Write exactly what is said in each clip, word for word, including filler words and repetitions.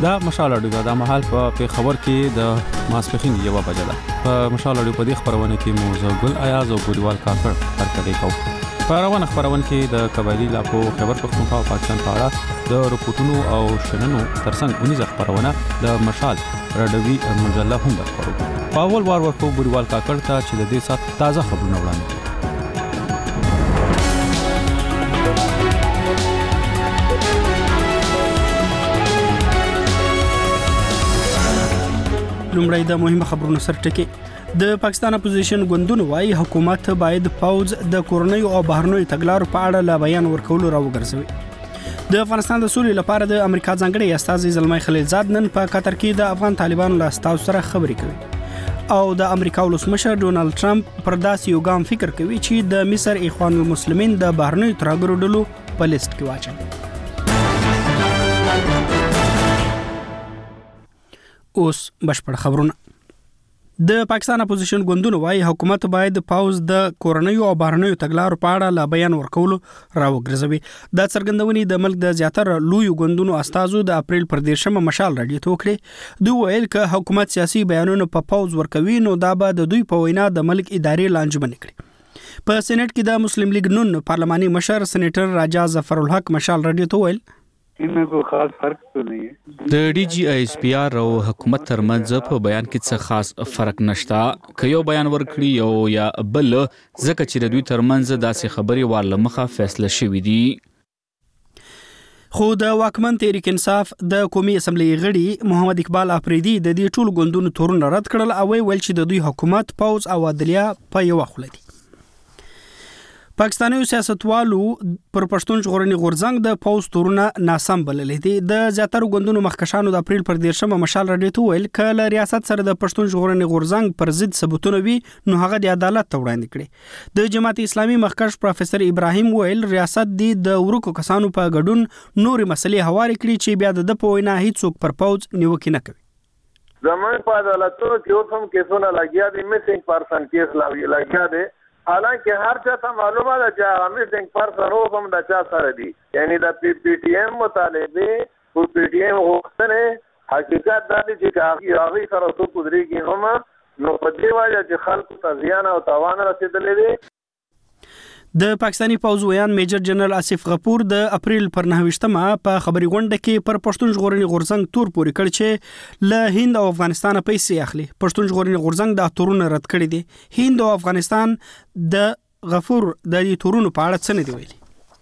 دا مشال اډیو دا مهال په خبر کې د ماسپخین یو بجه ده په مشال اډیو په دې خبرونه کې موزه ګل ایاز او بوریوال کاکړ ترکړې کو په روانه خبرونه کې د قبایلی علاقو خبر پښتونخوا او پاکستان په اړه د رپورټونو او شننو ترڅنګ اونیزه خبرونه د مشال رډوي مجله هم خبرو په اول وار ورکو بوریوال کاکړ ته چې د دې سات تازه خبرونه وړاندې لومړی د مهمه خبرونو سر ټکی د پاکستان اپوزیشن ګوندونو وايي حکومت باید پوز د کورنۍ او بهرنۍ تګلارو په اړه لا بیان ورکول راوګرځوي. د افغانستان د سولې لپاره د امریکا ځانګړي استازي زلمي خلیلزاد نن په قطر کې د افغان طالبانو له استازو سره خبرې کوي او د امریکا ولسمشر ډونالد ټرمپ پر داسې یو ګام فکر کوي چې د مصر اخوان المسلمین د بهرنۍ ترهګرو ډلو په لیست کې واچوي. اوس بشپړ خبرونه. د پاکستان اپوزیشن ګوندونو وايي حکومت باید پاوز د کورنۍ او بهرنۍ تګلارو په اړه لا بیان ورکول راوګرځوي. د څرګندونې د ملک د زیاتره لوی ګوندونو استازو د اپریل پر دیرشمه مشال راډیو ته وکړي. دوی ویل ک حکومت سیاسي بیانونه په پاوز ورکوي نو دا به د دوی په وینا د ملک ادارې لانجمن کړي. په سېنات کې د مسلم لیگ نون پارلماني مشر سېنیټر راجا ظفر الحق مشال راډیو ته ویل इनमें कोई खास फर्क तो नहीं है. د डी جی آی اس پی آر او حکومت ترمنځ په بیان کې څه خاص فرق نشته. که یو بیان ورکړي یو یا بل ځکه چې د دوی ترمنځ داسې خبرې واله مخه فیصله شوې دي. خو د واکمن تحریک انصاف د قومي اسمبلی غړي محمد اقبال افریدي د دې ټول ګوندونو تورونه رد کړل او ویل چې د دوی حکومت پوز او عدلیه په یو خله دي. پاکستاني سیاستوالو پر پښتون ژغورنې غورځنګ د پوز تورونه ناسم بللې دي. د زیاتره ګوندونو مخکشانو د اپریل پر دیرشمه مشال راډیو ته ویل کله ریاست سره د پښتون ژغورنې غورځنګ پر ضد ثبوتونه وي نو هغه د عدالت ته وړاندې کړي. د جماعت اسلامي مخکش پروفیسور ابراهیم ویل ریاست دی د ورکو کسانو په ګډون نورې مسلې هواري کړي چې بیا د په وینا هیڅوک پر پوز نیوکه نه کوي. زمون په عدالتونو کې اوس هم کیسونه لګیا دي میسنګ پرسن کیس لګیا دي حالانکه هر چا ته معلومه ده چې هغه میسنګ پرسن اوس هم د چا سره دي یعنی د پی پی ټی ایم مطالبه او پی ټی ایم غوښتنې حقیقت دا دی چې هغه سره څه قدرتږي هم نو په دې وجه چې خلکو ته زیان او تاوان رسیدلې دي. د پاکستانی پوز ویان میجر جنرال آصف غفور د اپریل پر نهویشتمه په خبري غونډه کې پر پښتون ژغورنې غورځنګ تور پورې کړ چې له هند او افغانستان پیسې اخلي. پښتون ژغورنې غورځنګ د تورونه رد کړی دي. هند او افغانستان د غفور د دې تورونو په اړه څه نه دی ویلي.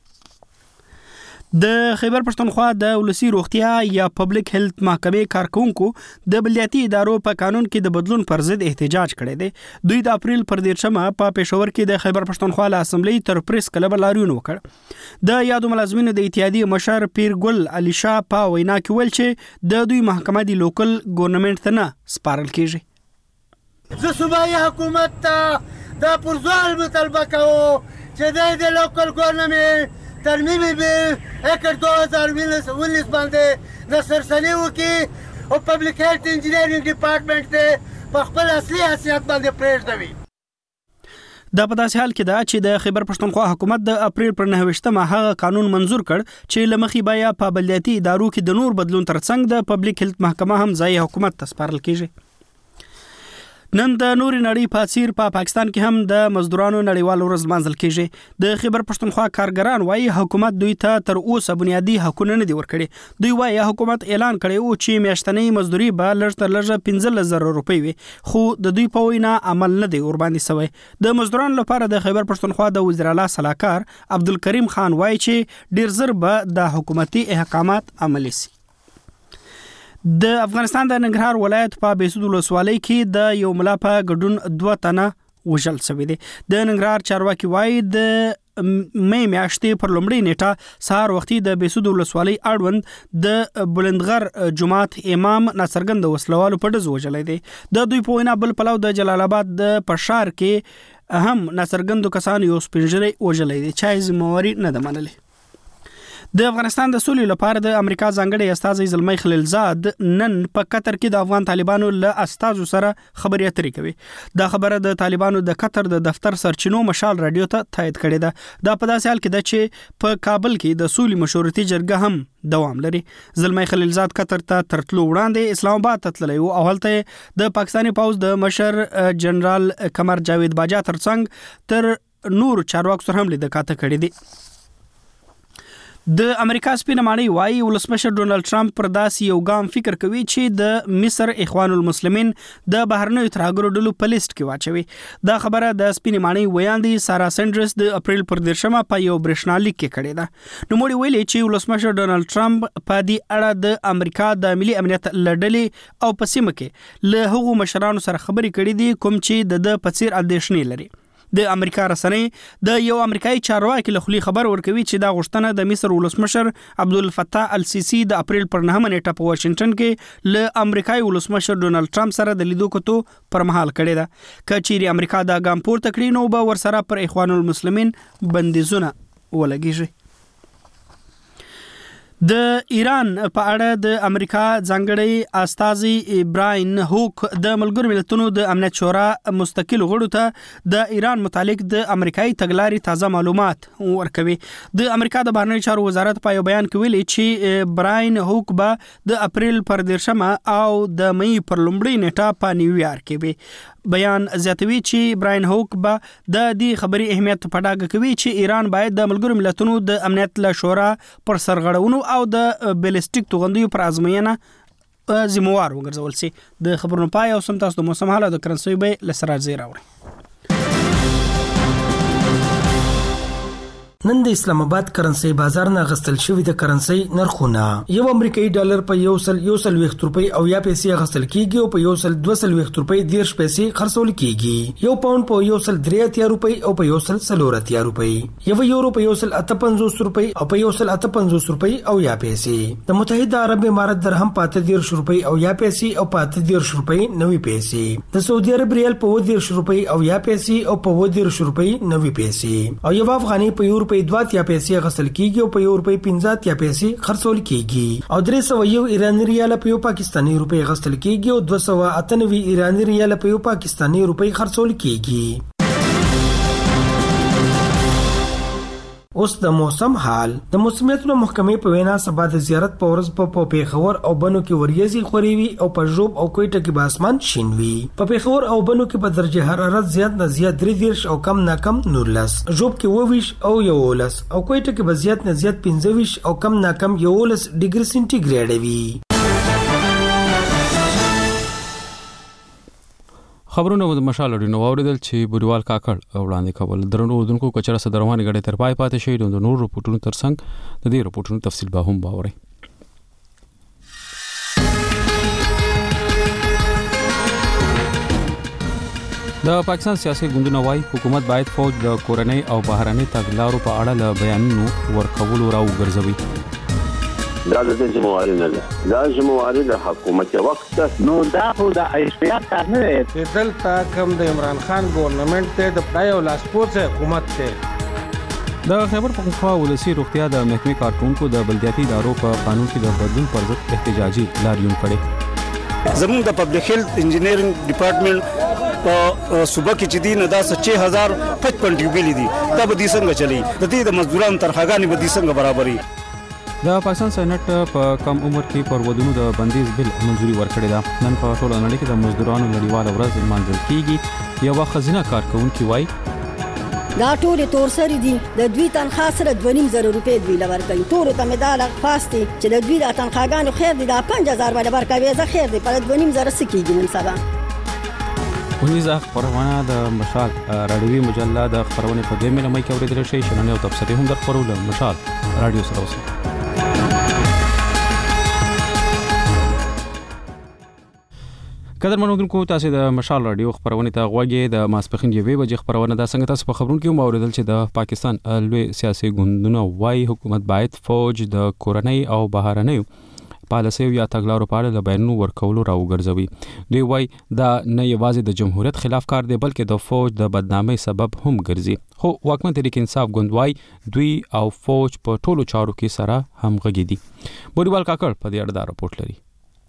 د خیبر پښتونخوا د ولسی روغتیا یا پبلک هیلث محکمې کارکونکو د بلدیاتي ادارو په قانون کې د بدلون پر ضد احتجاج کړی دی. دوی د اپریل پر دیرشمه په پېښور کې د خیبر پښتونخوا له اسمبلی تر پریس کلب لاریون وکړ. د یادو ملازمینو د اتحادیې مشر پیرګل علي شاه په وینا کې ویل چې د دوی محکمه د لوکل ګورنمنت ته نه سپارل کیږي. زه صوبایي حکومت ته د پرځوال مطالبه کوم چې د لوکل ګورنمنت ترمیمی بیل ایکر دو ہزار انیس باندې د سرسنی وکي او پبلک هیلث انجینیرینګ ډپارټمنټ ته په خپل اصلي حیثیت باندې پریږدوي. دا په داسې حال کې ده چې د خیبر پښتونخوا حکومت د اپریل پر نهویشتمه هغه قانون منزور کړ چې له مخې بیا په بلدیاتي ادارو کې د نور بدلون ترڅنګ د پبلک هیلث محکمه هم ځای حکومت ته سپارل کیږي. نن د نوري نړۍ په څیر په پاکستان کې هم د مزدورانو نړیوال ورځ لمانځل کیږي. د خیبر پښتونخوا کارګران وايي حکومت دوی ته تر اوسه بنیادی حقوق نه دي ورکړي. دوی وايي حکومت اعلان کړی او چې میاشتنۍ مزدوري به لږ تر لږه پنځه زره روپۍ وي خو د دوی په وینا عمل نه دی ورباندې سوی. د مزدورانو لپاره د خیبر پښتونخوا د وزیر اعلی صلاحکار عبدالکریم خان وايي چې ډیر زر به د حکومتي احکامات عملي سي. د افغانستان د ننګرهار ولایت په بیسود ولسوالۍ کې د یو ملا په ګډون دوه تنه وژل شوي دي. د ننګرهار چارواکي وایي د مې میاشتې پر لومړۍ نیټه سهار وختي د بیسود ولسوالۍ اړوند د بلندغر جماعت امام ناڅرګند وسلوالو په ډز وژلی دی. د دوی په وینا بل پلو د جلال آباد د پشار کې هم ناڅرګندو کسانو یو سپین ږیری وژلی دی چې ذمہواري نه ده منلې. د افغانستان د سولې لپاره د امریکا ځانګړي استازي زلمی خلیلزاد نن په قطر کې د افغان طالبانو له استازو سره خبرې اترې کوي. دا خبره د طالبانو د قطر د دفتر سرچینو مشال رادیو ته تایید کړې ده. دا په داسې حال کې ده چې په کابل کې د سولې مشورتي جرګه هم دوام لري. زلمی خلیلزاد قطر ته ترتلو وړاندې اسلام آباد ته تللی و او هلته د پاکستاني پوځ د مشر جنرال قمر جاوید باجا ترڅنګ تر نور چارواکو سره هم لیدکاته کړې دي. د امریکا سپینه ماڼۍ وايي ولسمشر ډونالد ټرمپ پر داسې یو ګام فکر کوي چې د مصر اخوان المسلمین د بهرنیو ترهګرو ډلو په لیست کې واچوي. دا خبره د سپینه ماڼۍ ویاندې سارا سینډرز د اپریل پر دیرشمه په یو برېښنالیک کې کړې ده. نو موږ ویلي چې ولسمشر ډونالد ټرمپ په دې اړه د امریکا د ملي امنیت لړلې او په سیمه کې له هغو مشرانو سره خبرې کړې دي کوم چې د پڅیر اندېښنې لري. د امریکا رسنۍ د یو امریکایي چارواکي له خولې خبر ورکوي چې دا غوښتنه د مصر ولسمشر عبدالفتاح السیسی د اپریل پر نهمه نیټه په واشنگټن کې له امریکایي ولسمشر ډونالد ټرمپ سره د لیدو کتو پر مهال کړې ده. که چیرې امریکا دا ګام پورته کړي نو به ورسره پر اخوان المسلمین بندیزونه ولګیږي. د ایران په اړه د امریکا ځانګړي استازي براین هوک د ملګرو ملتونو د امنیت شورا مستقل غړو ته د ایران متعلق د امریکایي تګلارې تازه معلومات ورکوي. د امریکا د بهرنیو چارو وزارت په یو بیان کې ویلي چې براین هوک به د اپریل پر دیرشمه او د مې پر لومړۍ نیټه په نیویارک کې وي. بیان زیاتوي چې براین هوک به د دې خبري اهمیت په ډاګه کوي چې ایران باید د ملګرو ملتونو د امنیت له شورا پر سرغړونو او د بیلستیک توغندیو پر ازموینه ذمہوار وګرځول شي. د خبرونو پای او سم تاسو د موسم حالت د کرنسي به لسراج زیرا وړي. نن د اسلام آباد کرنسي بازار نه غستل شوی د کرنسي نرخونه یو امریکایي ډالر په یو سل یو سل ویخت روپۍ او یا پیسې غستل کیږي او په یو سل دوه سل ویخت روپۍ دیرش پیسې خرڅول کیږي. یو پاوند په یو سل درې اتیا روپۍ او په یو سل څلور اتیا روپۍ. یو یورو په یو سل اته پنځوس روپۍ او په یو سل اته پنځوس روپۍ او یا پیسې. د متحده عرب امارات درهم په اته دیرش روپۍ او یا پیسې او په اته دیرش روپۍ نوي پیسې. د سعودي عرب ریال په اووه دیرش روپۍ او یا پیسې او په اووه دیرش روپۍ نوي پیسې. او یو افغاني په یو روپۍ دوه یا پیسې غسل کیږي او په یو روپۍ پنځه یا پیسې خرڅول کیږي. او درې سوه یو ایرانی ریال په یو پاکستاني روپۍ غسل کیږي او دوه سوه اته نوي ایرانی ریال په یو پاکستاني روپۍ خرڅول کیږي. اوس د موسم حال. د موسمیاتو محکمې په وینا سبا د زیارت په ورځ په پیښور او بنو کې وریځي خوري وي او په ژوب او کوټه کې به اسمان شین وي. په پیښور او بنو کې په درجه حرارت زیات نه زیات درې دیرش او کم نه کم نورلس، ژوب کې اووه ویشت او یولس او کوټه کې به زیات نه زیات پنځه ویشت او کم نه کم یولس ډیګري سنټیګریډ وي. خبرونه د مشال اړینو اوریدل چې بوریوال کاکړ وړاندې کول. درنو اردوونکو کچره صدروانې غړي تر پای پاتې شي د نور رپورټونو ترڅنګ د دې رپورټونو تفصیل به هم باوري. د پاکستان سیاسي ګوندونو وايي حکومت باید فوج د کورنۍ او بهرنۍ تګلارو په اړه له بیانونو ورکولو راوګرځوي. دا د جمهوریت نه ده، دا جمهوریت د حکومت وخت نو دا خو د ایشتیا کار نه دی. دلته کوم د عمران خان ګورنمنت ته د پای او لاسپورت حکومت ته د خیبر پختونخوا ولسی روغتیا د محکمې کارکونکو د بلدیاتي ادارو په قانون کې د بدلون پر ضد احتجاجي لاریون کړي. زموږ د پبلک هیلث انجینرینګ ډپارټمنټ په صوبه کې چې دي نه دا شش هزار پچپن ټیوبل دي، دا به دي څنګه چلی؟ د دې د مزدورانو ترخواګانې به دي څنګه برابري؟ د پاکستان سېنات په کم عمر کې پر ودونو د بندیز بل منځوري ورکړی ده. نن په ټول نړۍ کې د مزدورانو نړیواله ورځ لمانځل کیږي. یو خزینه کارکونکي وایي دا ټول تور سری دي، د دوی تنخواه سره دوه نیم زره روپۍ دوی لور کوي. ټول ته مدال پاستي چې د دوی د تنخواګانو خیر دي، دا پنځه هزار باندې ورکوي، زه خیر دي په دوه نیم زره سکیږي نن سبا. ونیزه خبرونه د مشال رادیوي مجله د خبرونه په دې مې کې اوریدل شي. شننه او تفسیر هم د خبرونه مشال رادیو سره اوسه. قدر منوونکو تاسو د مشال رادیو خبرونه ته غوږی د ماسپخین یوې بجې خبرونه د څنګه تاسو په خبرونو کې موریدل چې د پاکستان لوی سیاسي ګوندونه وايي حکومت باید فوج د کورنۍ او بهرنۍ پالیسیو یا تګلارو په اړه د بیانونو ورکولو راوګرځوي. دوی وایي دا نه یوازې د جمهوریت خلاف کار دی بلکې د فوج د بدنامۍ سبب هم ګرځي. خو واکمن تحریک انصاف ګوند وایي دوی او فوج په ټولو چارو کې سره همغږي دي. بوریوال کاکړ په دې اړه دا راپورټ لري.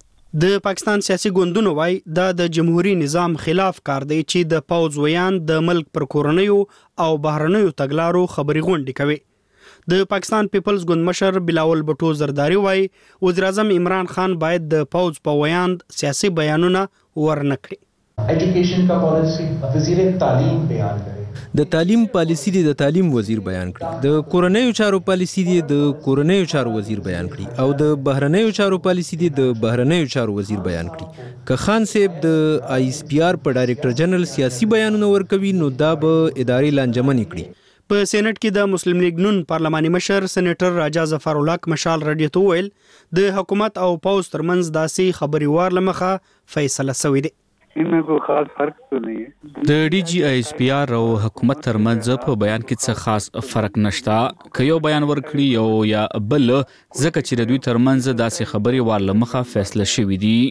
د پاکستان سیاسي ګوندونو وایي دا د جمهوریت نظام خلاف کار دی چې د پوز ویان د ملک پر کورنیو او بهرنیو تګلارو خبري غونډې کوي. د پاکستان پیپلز ګوند مشر بلاول بټو زرداری وایي وزیر اعظم عمران خان باید د پوز په ویاند سیاسي بیانونه ورنکړي. ایجوکیشن کا پالیسی وزیر تعلیم بیان کړي. د تعلیم پالیسی دی د تعلیم وزیر بیان کړي. د کورنیو چارو پالیسی دی د کورنیو چارو وزیر بیان کړي او د بهرنیو چارو پالیسی دی د بهرنیو چارو وزیر بیان کړي. که خان صاحب د آی اس پی آر په ډایریکټر جنرال سیاسي بیانونه ورکوي نو دا به ادارې لانجمنې کړي. په سېنات کې د مسلم لیگ نون پارلماني مشر سېنیټر راجا ظفر الله مشال رادیو ته ویل د حکومت او پوز ترمنځ داسې خبري وار لمخه فیصله شوې ده. इनमें कोई खास फर्क तो नहीं है. د ډي جی آی اس پی آر او حکومت ترمنځ په بیان کې څه خاص فرق نشته. که یو بیان ورکړي یو یا بل ځکه چې د دوی ترمنځ داسې خبري وار لمخه فیصله شوې دي.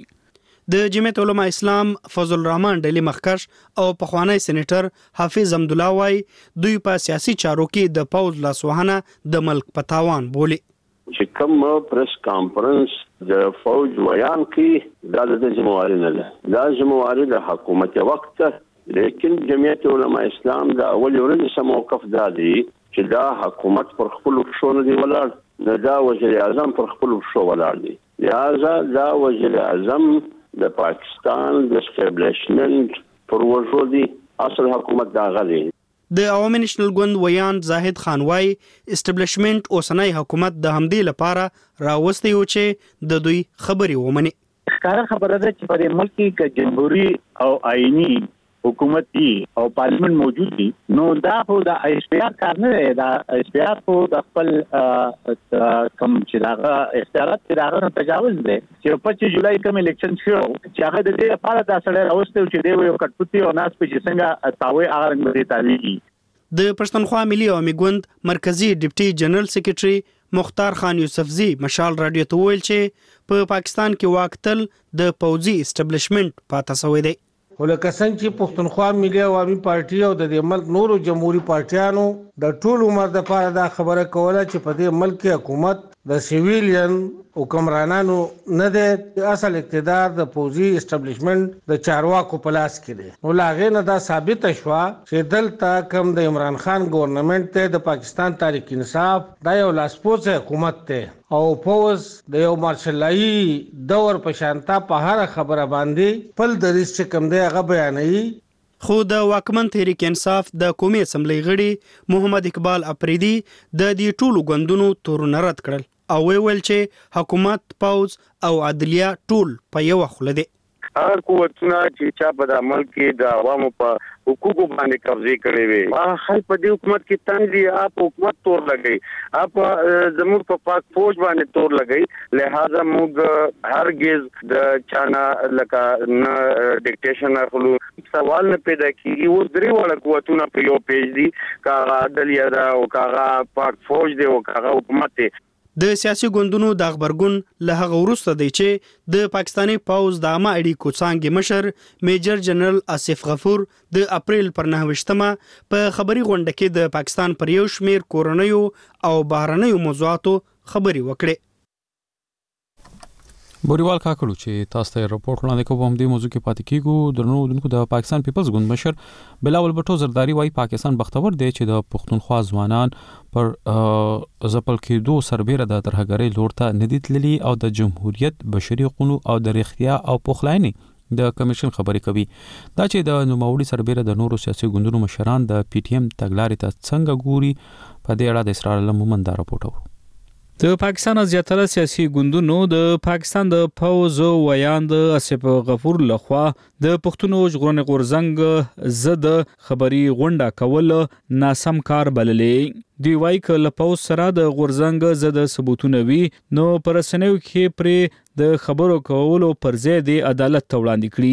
د جمعیت علماء اسلام فضل الرحمن ډلی مخکش او پخوانی سېنیټر حافظ حمد الله وای دوی په سیاسي چارو کې د پوز لاسوهنه د ملک په تاوان بولي. چې کوم پریس کانفرنس د فوج ویان کې دا د ذمہواری نه ده. دا ذمہواری د حکومت وخت لیکن جمعیت علماء اسلام د اول ورځ سم موقف دادي چې دا حکومت پر خپل شو نه دی ولاړ نه دا وزیر اعظم پر خپل شو ولاړ دی. لہذا دا وزیر اعظم د پاکستان د اسټابلیشمنت پروژو دی اصل حکومت دا غلي. د عوامي نېشنل ګوند ویان زاهد خان وای اسټابلیشمنت اوسنۍ حکومت د همدې لپاره راوستي و چې د دوی خبري ومني. ښکاره خبره ده چې په ملک کې جمهوریت او آئینی حکومت دی او پارلیمنت موجود دی نو دا خو د ایس پی آر کار نه دی. دا ایس پی آر خو د خپل کم چې داغه اختیارات چې داغه تجاوز دی چې پچیس جولای کوم الیکشن شو چې هغه د دې لپاره دا سړی راوستي چې دی یو کټپوتی او ناس په چې څنګه تاوي هغه رنګ دی تعلیقي. د پښتونخوا ملي عوامي ګوند مرکزی ډیپټي جنرال سیکریټري مختار خان یوسفزی مشال رادیو ته ویل چې په پاکستان کې واکتل د پوځي اسټابلیشمنت پاتې شوی دی. ولکه څنګه چې پښتونخوا ملي عوامي پارټي او د دې ملک نورو جمهوریت پارټیانو د ټول عمر د پاره دا خبره کوله چې په دې ملک حکومت د سیویلین حکمرانانو نه دی اصل اقتدار د پوځي اسټابلیشمنت د چارواکو په لاس کې دی. نو لاغې نه دا ثابت شوه چې دلته کم د عمران خان ګورنمنت ته د پاکستان تحریک انصاف دا یو لاسپوڅ حکومت ته او پوز د یو مارشلایي دور په شانتا په هر خبره باندې پل دریس چې کم دی هغه بیانوي. خو د واکمن تحریک انصاف د قومي اسمبلی غړي محمد اقبال اپریدي د دې ټولو ګوندونو تورونه رد کړل او ویل چې حکومت پوز او عدلیه ټول په یو خوله دي. هر قوتونه چې چا په د عمل کې د عوامو په حقوقو باندې قبضه کړي وي خلک په دې حکومت کې تنګ دي. اپ حکومت تور لګي اپ زموږ په پاک فوج باندې تور لګي. لہذا موږ هرگز د چانا لکه نه ډیکټیشن اخلو سوال نه پیدا کیږي. و درې وړ قوتونه په یو پیج دي کاغه عدلیه دا او کاغه پاک فوج دی او کاغه حکومت دی. د سیاسي ګوندونو د خبرګون له هغه وروسته دی چې د پاکستاني پوز د عامه اړیکو څانګې مشر میجر جنرال آصف غفور د اپریل پر نهه په خبري غونډه کې د پاکستان پر یو شمیر کورنیو او بهرنیو موضوعاتو خبري وکړه. بوریوال کاکړو چې تاسو ته راپورټ وړاندې کوم د موضوع کې پاتې کیږو درنو دونکو د پاکستان پیپلز ګوند مشر بلاول بټو زرداری وایي پاکستان بختور دی چې د پښتونخوا ځوانان پر ځپل کېدو سربېره د ترهګرۍ لور ته ندی تللي او د جمهوریت بشري حقوقو او د رښتیا او پخلاینې د کمیشن خبرې کوي. دا چې د نوموړي سربېره د نورو سیاسي ګوندونو مشران د پی ټی ایم تګلارې ته څنګه ګوري په دې اړه د اسرار الله مومند دا راپورټ. د پاکستان زیاتره سیاسي ګوندونو د پاکستان د پوز ویاند آصف غفور لخوا د پښتونو ژغورنې غورځنګ زد خبري غونډه کول ناسم کار بللې. دی وای ک له پوز سره د غورځنګ زد ثبوتونه وی نو پر سنوي کې پر د خبرو کولو پر ځای د عدالت وړاندې کړي.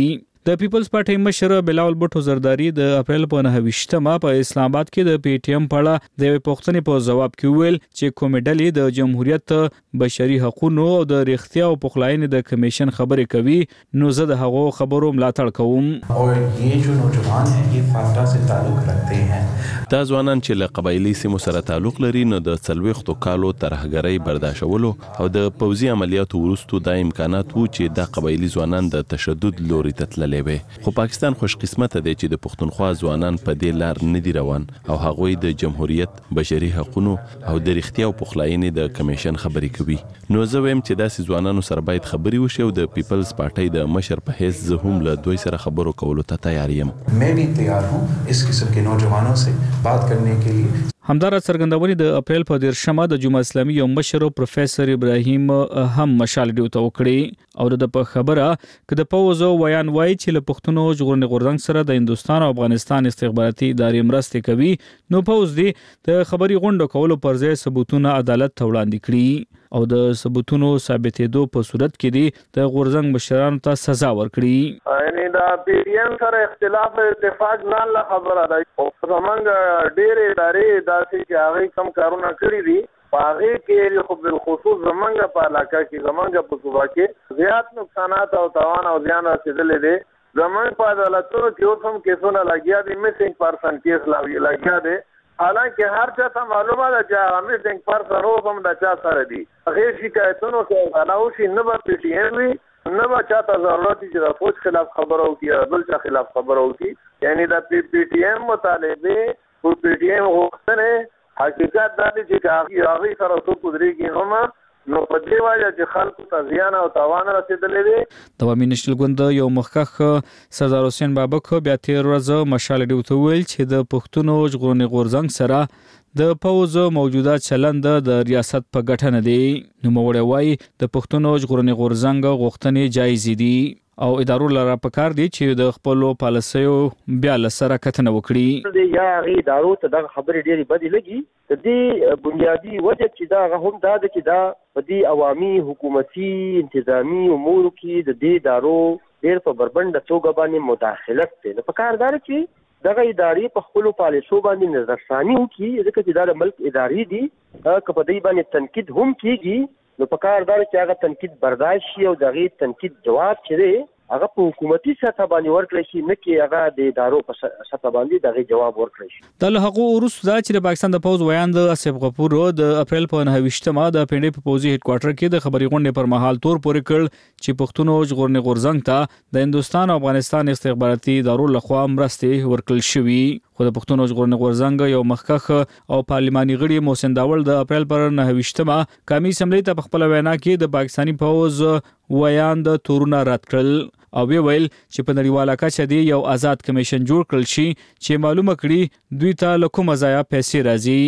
د پیپلز پارټي مشر بلاول بټو زرداری د اپریل په نهه ویشتمه په اسلام آباد کې د پی ټی ایم په اړه د پوښتنې په جواب کې ویل چې کومې ډلې د جمهوریت بشري حقوقو او د ریښتیا او پخلاینې د کمیشن خبرې کوي نو زه د هغو خبرو ملاتړ کوم. اور یہ جو نوجوان ہیں یہ فاټا سے تعلق رکھتے ہیں. دا ځوانان چې له قبایلی سیمو سره تعلق لري نو د څلوېښتو کالو ترهګرۍ برداشتولو او د پوځي عملیاتو وروسته دا امکانات وو چې دا قبایلی ځوانان د تشدد لوري ته تللی وي. خو پاکستان خوش قسمته دی چې د پښتونخوا ځوانان په دې لار نه دي روان او هغوی د جمهوریت بشري حقوقو او د ریښتیا او پخلاینې د کمیشن خبرې کوي. نو زه وایم چې داسې ځوانانو سره باید خبرې وشي او د پیپلز پارټي د مشر په حیث زه هم له دوی سره خبرو کولو ته تیار یم. میں بھی تیار ہوں اس قسم کے نوجوانوں سے بات کرنے کے لیے. همدارا څرګندونې د اپریل په دیرشمه د جمهوریت اسلامي یو مشر پروفیسور ابراهیم هم مشال ډیو ته وکړي او د په خبره ک د پوزو ویان وای چې له پښتونو ژغورنې غورځنګ سره د هندستان او افغانستان استخباراتي ادارې مرسته کوي نو پوز دی د خبري غونډو کولو پر ځای ثبوتونه عدالت ته وړاندې کړي او د ثبوتونو ثابتېدو په صورت کې دی د غورځنګ مشرانو ته سزا ورکړي. یعنی دا پی ډی ایم سره اختلاف اتفاق نه خبره ده او څنګه ډېر ادارې داسې چې هغه کم کارونه کړی دي هغه کې خو بل خصوص زمونږ په علاقه کې زمونږ په صوبه کې زیات نقصانات او تاوان او زیان رسیدلې دي. زمونږ په عدالتونو کې اوس هم کیسونه لګیا دي میسنګ پرسن کیس لګیا دي حالانکه هر چا ته معلومه ده چې هغه میسنګ پرسن اوس هم د چا سره دي. هغه شکایتونو کې غلاو شي نه به پی ټی ایم وي نه به چاته ضرورت چې د فوج خلاف خبرو کې بل چا خلاف خبرو کې یعنی د پی ټی ایم مطالبه او پی ټی ایم غوښتنه حقیقت دا دی چې هغه سره څو قدرتګي هم نو په دې وجه چې خلکو ته زیان او تاوان رسیدلې دي. د عوامي نېشنل ګوند یو مخکښ سردار حسین بابک بیا تیر ورځ مشال ډیو ته ویل چې د پښتونو ژغورنې غورځنګ سره د پوز موجوده چلند د ریاست په ګټه نه دی. نو موړی وای د پښتونو ژغورنې غورځنګ غوښتنې جایز دي او ادارو لپاره پکار دي چې د خپل پالیسیو بیا لسره کتنه وکړي. یا غي ادارو ته د خبرې ډېری بدې لګي د دې بنیادی وجه چې دا هم دا د چې دا په دې عوامي حکومتي انتظامی امور کې د دې ادارو ډېر په بربنده توګه باندې مداخلت دی. نو پکار دار چې دغه ادارې په خپل پالیسو باندې نظرثاني وکړي ځکه چې دا د ملک ادارې دي که په دې باندې تنقید هم کیږي نو پکار دار چې هغه تنقید برداشت شي او دغه تنقید جواب چره هغه په حکومتي سطح باندې ورکړي شي نه کې هغه د ادارو په سطح باندې دغه جواب ورکړي شي. د له هغه وروسته چې د پاکستان د پوز ویان د اسف غفور د اپریل په نهه ویشتمه د پنډې په پوزي هډ کوارټر کې د خبري غونډې پر مهال تور پورې کړ چې پښتونو ژغورنې غورځنګ ته د هندستان او افغانستان استخباراتي ادارو لخوا مرستې ورکړل شوې. خو د پښتونو ژغورنې غورځنګ یو مخکښ او پارلماني غړي محسن داول د اپریل پر نهه ویشتمه قومي اسمبلی ته په خپل وینا کې د پاکستاني پوز ویان د تورونه رد کړل او ویل چې په نړیواله کچه دی یو آزاد کمیشن جوړ کړل شي چې معلومه کړي دوی ته له کومه ځایه پیسې راځي.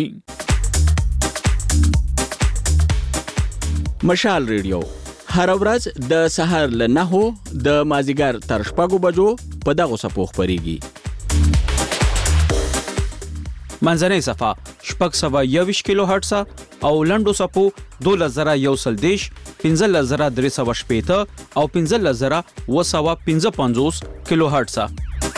مشال ریډیو هر ورځ د سهار له نهو د مازیګر تر شپږو بجو په دغه صفو خبريږي. منځنۍ صفه شپږ سوه یوویشت کیلو هرټز او لنډو صفو دولس زره یو سل دېرش پنځلس زره درې سوه شپېته او پنځلس زره اوه سوه پنځه پنځوس کیلو هرټز.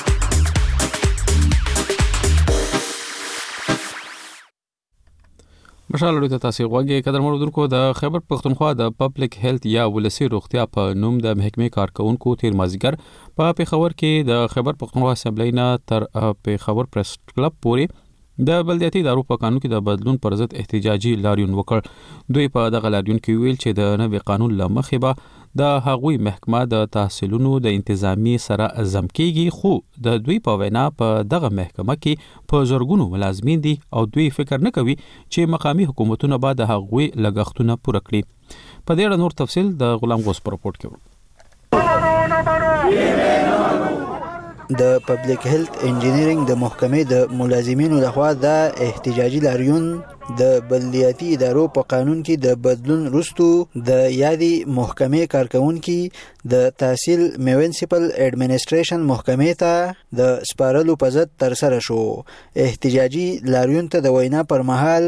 مشال ډیو ته تاسو غوږی قدر مړو د خیبر پښتونخوا د پبلک هیلث یا ولسی روغتیا په نوم د محکمې کارکونکو تیر مازیګر په پیښور کې د خیبر پښتونخوا اسمبلینا تر پیښور پریس کلب پورې د بلدیاتي ادارو په قانون کې د بدلون پر ضد احتجاجي لاریون وکړ. دوی په دغه لاریون کې ویل چې د نوي قانون له مخې به د هغوی محکمه د تحصیلونو د انتظامی سره ضم کیږي خو د دوی په وینا په دغه محکمه کې په زرګونو ملازمین دي او دوی فکر نه کوي چې مقامی حکومتونه به د هغوی لګښتونه پوره کړي. په دې اړه نور تفصیل د غلام غوث په رپورت کې. د پبلک هیلث انجینرینګ د محکمې د ملازمینو لخوا دا احتجاجي لاریون د بلدیاتي ادارو په قانون کې د بدلون وروسته د یادي محکمې کارکونکي د تحصیل میونسپل اډمنسټریشن محکمې ته د سپارلو په ضد ترسره شو. احتجاجي لاریون ته د وینا پر مهال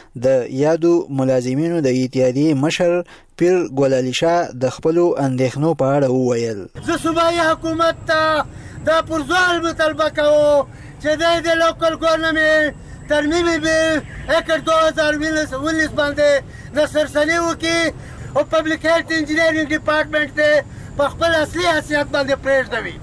د یادو ملازمینو د اتحادیې مشر پیر ګلالي شاه د خپلو اندېښنو په اړه وویل. زه صوبایي حکومت ته دا پرځوال مطالبه کوم چې د لوکل ګورنمنټ ترمیمي بیل اکر دو هزار ونیس باندې د سرسنۍ وکړي او پبلک هیلث انجینرینګ ډپارټمنټ ته په خپل اصلي حیثیت باندې پرېږدوي.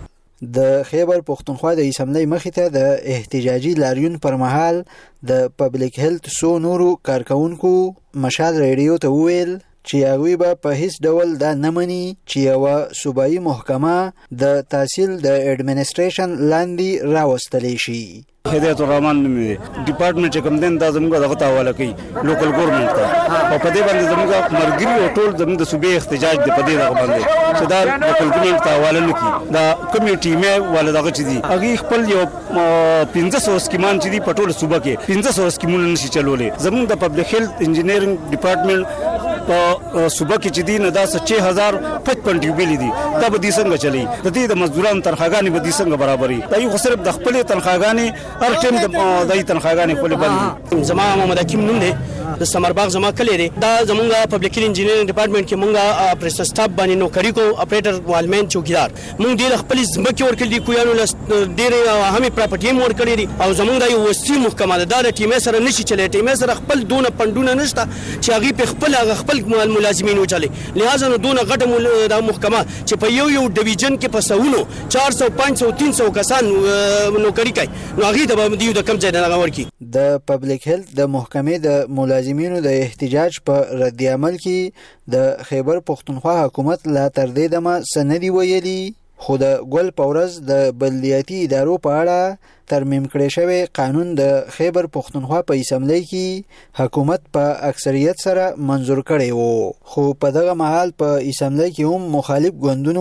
د خیبر پښتونخوا د اسمبلی مخې ته د احتجاجي لاریون پر مهال د پبلک هیلث سو نورو کارکونکو مشال ریډیو ته وویل چې هغوی به په هیڅ ډول دا نه مني چې یوه صوبایي محکمه د تحصیل د اډمنسټریشن لاندې راوستلی شي. هدایت الرحمن نومې ډپارټمنټ چې کوم دین دا زموږ دغه ته حواله کوي لوکل ګورنمنټ ته او په دې باندې زموږ مرګري او ټول زموږ د صوبې احتجاج دی په دې دغه باندې چې دا لوکل ګورنمنټ ته حواله نه کړي. دا کمیټي مې والا دغه چې دي هغه خپل یو پنځه سوه سکیمان چې دي په ټول صوبه کې پنځه سوه سکیمونه نشي چلولې. زموږ د پبلک هیلث انجینرینګ ډپارټمنټ په صوبه کې چې دي نه دا شش هزار پچپن ټیوبل دي دا به دي څنګه چلی د دې د مزدورانو تنخواګانې به دي څنګه برابري. دا یو صرف د خپل تنخواګانې هر ټیم د دای تنخواګانې خپل باندې. زما محمد حکیم نوم دی د سمرباغ زما کلی دی. دا زمونږ پبلک انجینرینګ ډپارټمنټ کې مونږه اپریشن سټاف باندې نوکری کو اپریټر والمن چوکیدار مونږ ډیر خپل ځمکې ورکړي دي کویانو لس ډیر همي پراپرټي مور کړی دي او زمونږ د یو وستی محکمه ده د ټیمه سره نشي چلې ټیمه سره خپل دونه پندونه نشته چې هغه په خپل خپل ملازمین وچلي. لہذا نو دونه غټه د محکمه چې په یو یو ډیویژن کې په سونو چار سو پنځه سو تین سو کسان نوکری کوي نو هغه د دیو د کم ځای نه ورکی. د پبلک هیلث د محکمې د ملازمینو د احتجاج په رد عمل کې د خیبر پښتونخوا حکومت لا تر دې دمه سندي ویلي خو د ګل پورز د بلدیاتي ادارو په اړه ترمیم کړی شوی قانون د خیبر پښتونخوا په اسمبلی کې حکومت په اکثریت سره منظور کړی وو. خو په دغه مهال په اسمبلی کې هم مخالف ګوندونو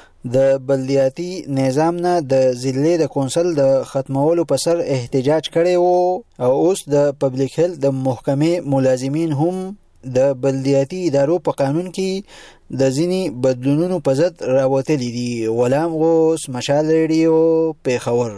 د بلدیاتي نظام نه د ضلعي د کونسل د ختمولو په سر احتجاج کړی وو او اوس د پبلک هیلث د محکمې ملازمین هم د بلدیاتي ادارو په قانون کې د ځینی بدلونونو په ضد راوتلي دي. غلام غوث، مشال ریډیو، پیښور.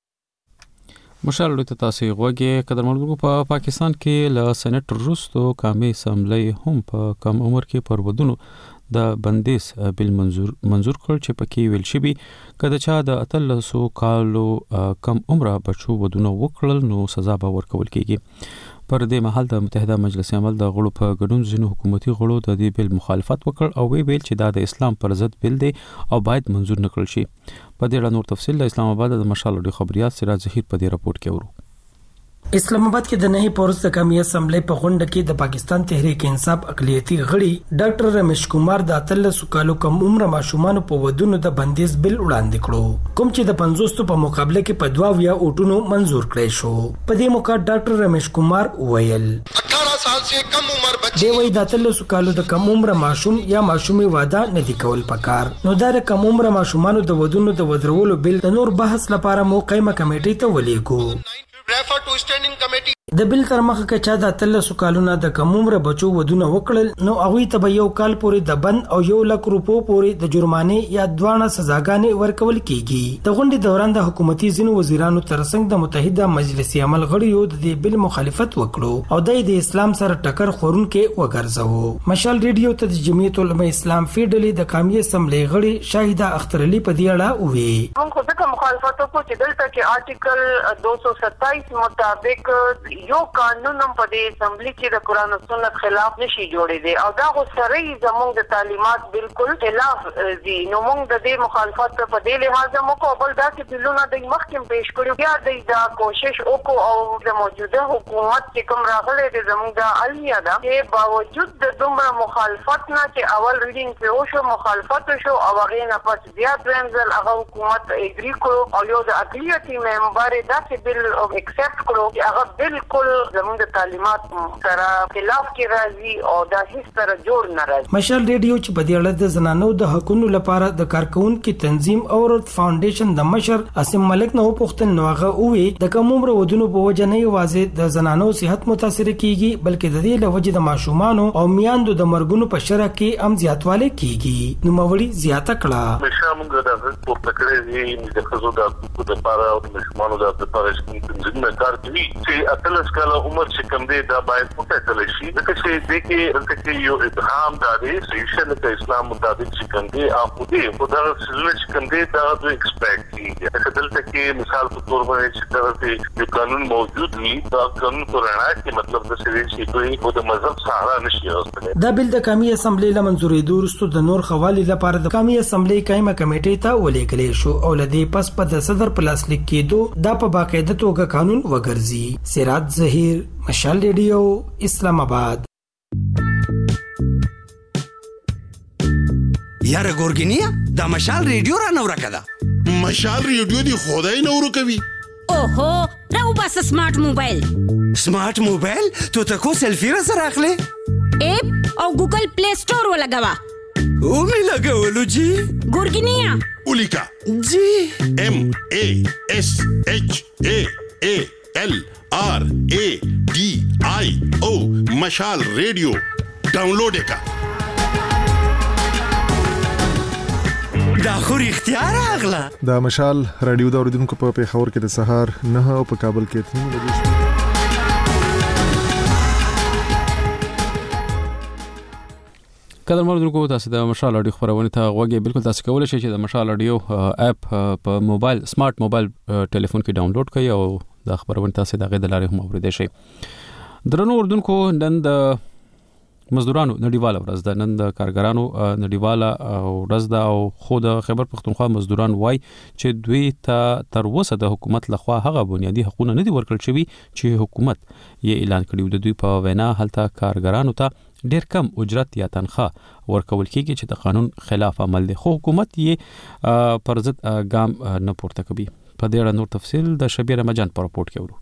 مشال ته تاسو غوږی قدر مرګو په پاکستان کې ل سېنات وروسته قومي اسمبلی هم په کم عمر کې پرودونو د بندیز بل منظور منظور کړ چې پکې ویل شوی کله چې د اتلسو کالو کم عمره بچو ودونه وکړل نو سزا به ورکول کیږي. پر دې مهال د متحده مجلس عمل د غړو په ګډون ځینو حکومتي غړو د دې بل مخالفت وکړ او وی ویل چې دا د اسلام پر ضد بل دی او باید منظور نکړل شي. په دې اړه نور تفصیل د اسلام آباد د مشال اډیو خبريات سراج ظهیر په دې راپور کې ورو. اسلام آباد کې د نهي پورس د قومي اسمبلی په غونډه کې د پاکستان تحریک انصاف اقلیتي غړي ډاکټر رمیش کمار د اتلسو کالو کم عمر ماشومان په ودونو د بندیز بل وړاندې کړو کوم چې د پنځوس په مقابله کې په دوا ویا اوټونو منظور کړی شو. په دې موقع ډاکټر رمیش کمار وویل اٹھارہ سال سے کم عمر بچي دی وای د اتلسو کالو د کم عمر ماشوم یا ماشومي واده نه دی کول پکار نو دا د کم عمر ماشومانو د ودونو د ودرولو بل د نور بحث لپاره مو قائمه کمیټې ته ولېګو. د بل تر مخه کې چا د اتلسو کالونو د کم عمر بچو ودونه وکړل نو هغه ته به یو کال پورې د بند او یو لک روپو پورې د جرمانه یا دوانه سزاګانې ورکول کیږي. د غونډې دوران د حکومتي ځینو وزیرانو ترڅنګ د متحده مجلس عمل غړیو د دې بل مخالفت وکړو او د اسلام سره ټکر خورونکو وګرځاو. مشال ریډیو ته د جمعیت العلماء اسلام فیډلې د قومي اسمبلی غړي شاهده اختر علي په دې اړه وویل موږ خو ځکه مخالفت وکړو چې دلته کې آرټیکل دو سو ستائیس مطابق یو قانون هم په دې اسمبلی کې د قران او سنت خلاف نشي جوړې دي او دا خو سره زموږ د تعلیمات بالکل خلاف دي. نو موږ د دې مخالفت په دې لحاظ موږ بل داسې بلونه د مخکې پیش کړو بیا د دا کوشش وکړو او د موجوده حکومت چې کوم راغلي د زموږ د عالیه ده چې باوجود د دومره مخالفت نه چې اول ریډینګ په شو مخالفت شو او هغه نه پات زیات رنځل هغه حکومت اګری کړو او یو د اقلیتي ممبر داسې بل اکسپټ کړو چې هغه بالکل بالکل زموږ د تعلیمات سره خلاف کې راځي او دا هیڅ سره جوړ نه راځي. مشال ریډیو چې په دې اړه د زنانو د حقوقو لپاره د کارکونکو تنظیم او فاونډیشن د مشر اسیم ملک نو پوښتنه نوغه وې د کوم عمر ودونو په وجه نه یوازې د زنانو صحت متاثر کیږي بلکې د دې له وجه د ماشومانو او میاندو د مرګونو په شرح کې هم زیاتوالی کیږي. نو موري زیاته کړه مشه موږ د حقوقو په کړه دي د خزو د حقوقو لپاره او د ماشومانو د لپاره چې د کار کوي چې اتلس کاله عمر چې کم دی دا باید وټاکل شي ځکه چې د کې د یو ابهام د دې چې د اسلام مطابق چې کم دی او دې په دا چې کم دی دا د ایکسپیکټ کیږي. دلته کې مثال په تور باندې چې د قانون موجود وي دا قانون قرآن کې مطلب د سړي چې دوی د مذهب سهارا نشي راوستل. دا بل د قومي اسمبلی له منځوري دورستو د نور خوالي لپاره د قومي اسمبلی قائمه کمیټې ته ولېږل شو او لدی پس په د صدر پلاس لیک کېدو دا په باقاعده توګه قانون وګرځي. سراج ظهیر مشال ریډیو اسلام آباد. یاره ګورګینیا دا مشال ریډیو را نو راکړه. مشال ریډیو دی خدای نو ورکوي. اوهو راو بس سمارټ موبایل. سمارټ موبایل ته تاسو سلفي را سره اخلي؟ اپ او ګوګل پلی سٹور ولګوا. او می لګولو جی. ګورګینیا اولیکا جی ام ا اس اچ ا ا ال آر ا ډي آی او مشال ریډیو ډاونلوډ وکړه. دا خو اختیار اغلا. دا مشال رادیو د اوریدونکو په پیښور کې د سهار نه او په کابل کې تنو بجې. کله مرودونکو تاسو د مشال رادیو خبرونه ته غوږی بالکل تاسو کولای شئ چې د مشال رادیو اپ په موبایل سمارټ موبایل ټلیفون کې ډاونلوډ کړئ او د خبرونه تاسو د غږ د لارې هم اوریدئ شئ. درنو اردوونکو نن د مزدورانو نړیواله ورځ ده، نن د کارګرانو نړیواله ورځ ده او خو د خیبر پښتونخوا مزدوران وای چې دوی ته تر اوسه د حکومت لخوا هغه بنیادی حقوق نه دي ورکړل شوي چې حکومت یې اعلان کړی. د دوی په وینا هلته کارګرانو ته ډیر کم اجرت یا تنخواه ورکول کیږي چې د قانون خلاف عمل دی، خو حکومت یې پر ضد ګام نه پورته کوي. په دې اړه نور تفصیل د شبیر رمضان په راپورټ کې ورو.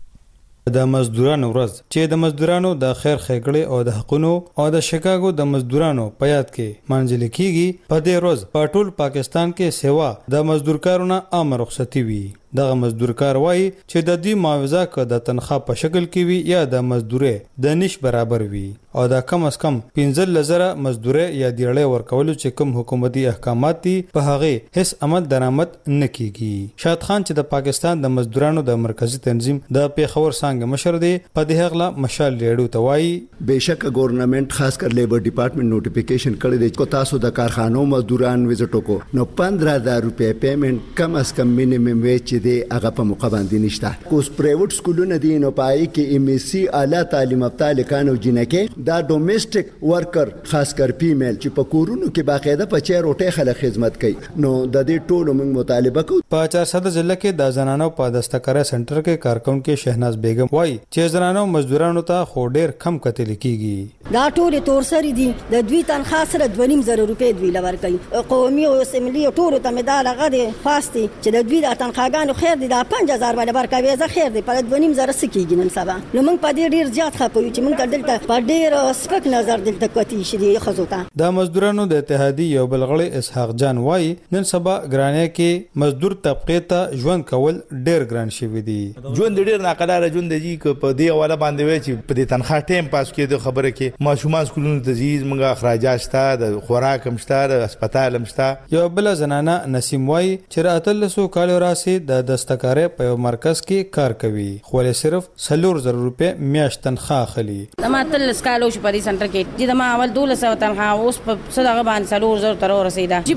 د مزدورانو ورځ چې د مزدورانو د خیر ښېګړې او د حقونو او د شیکاګو د مزدورانو په یاد کې منځل کیږي. په دې ورځ په ټول پاکستان کې سیوا د مزدورکارونو عام رخصتي وي. دغه مزدورکار وایي چې د دې معاوضه که د تنخواه په شکل کې وي یا د مزدورې د نش برابر وي او دا کم از کم پنځه زره مزدورې یا دیړې ورکولو چې کوم حکومتي احکامات دي په هغه هیڅ عمل درآمد نه کیږي. شاد خان چې د پاکستان د مزدورانو د مرکزی تنظیم د پیښور څنګه مشر دی په دې هغه مشال ریډیو ته وایي بهشکه ګورنمنت خاص کر لیبر ډپارټمنټ نوټیفیکیشن کړی دی کو تاسو د کارخانو مزدوران وزټ کو نو پندرہ ہزار روپے پیمنٹ کم از کم مینیمم ویج دی هغه په موقع باندې نشته. کوس پرایویټ سکولونه دي نو پای کې ام اس سی اعلی تعلیم یافته لکانو جنکه دا ډومېسټک ورکر خاص کر فیمیل چې په کورونو کې باقاعده په چیر روټه خلک خدمت کوي نو د دې ټولو موږ مطالبه کوو. په چارسد ضلع کې د زنانو په دستکارۍ سنټر کې کارکونکو شهناز بیگم وایي چې زنانو مزدورانو ته خو ډیر کم کتل کیږي. دا ټول تورسری دي د دوی تنخواه سره دوه نیم زره روپۍ دوی لور کوي. قومي او اسمبلی ټول ته مدال غدي فاستي چې د دوی د تنخواګانو خیر دي دا پنځه هزار باندې ورکوي زه خیر دی په دوه نیم زره سکیږي نن سبا. نو موږ په دې ډیر زیات خپو چې موږ دلته په ډیر سپک نظر دلته کوتي شي خزوته. د مزدورانو د اتحادیې یو بلغړی اسحاق جان وایي نن سبا ګرانه کې مزدور طبقه ته ژوند کول ډیر ګران شوی دی. ژوند ډیر ناقدار ژوند دی چې په دې حواله باندې وای چې په دې تنخواه ټیم پاس کېدو خبره کې ماشومان سکولونو ته ځي موږ اخراجات شته د خوراک هم شته د هسپتال هم شته. یو بل زنانه نسیم وایي چې راتلسو کال راسي د دستکارۍ په مرکز کې کار کوي خو له صرف سلور زر روپے میاشت تنخواه اخلي. ما تل سکالو شو په دې سنټر کې چې ما اول دوله سو تنخواه اوس په صدقه باندې سلور زر تر رسیدا چې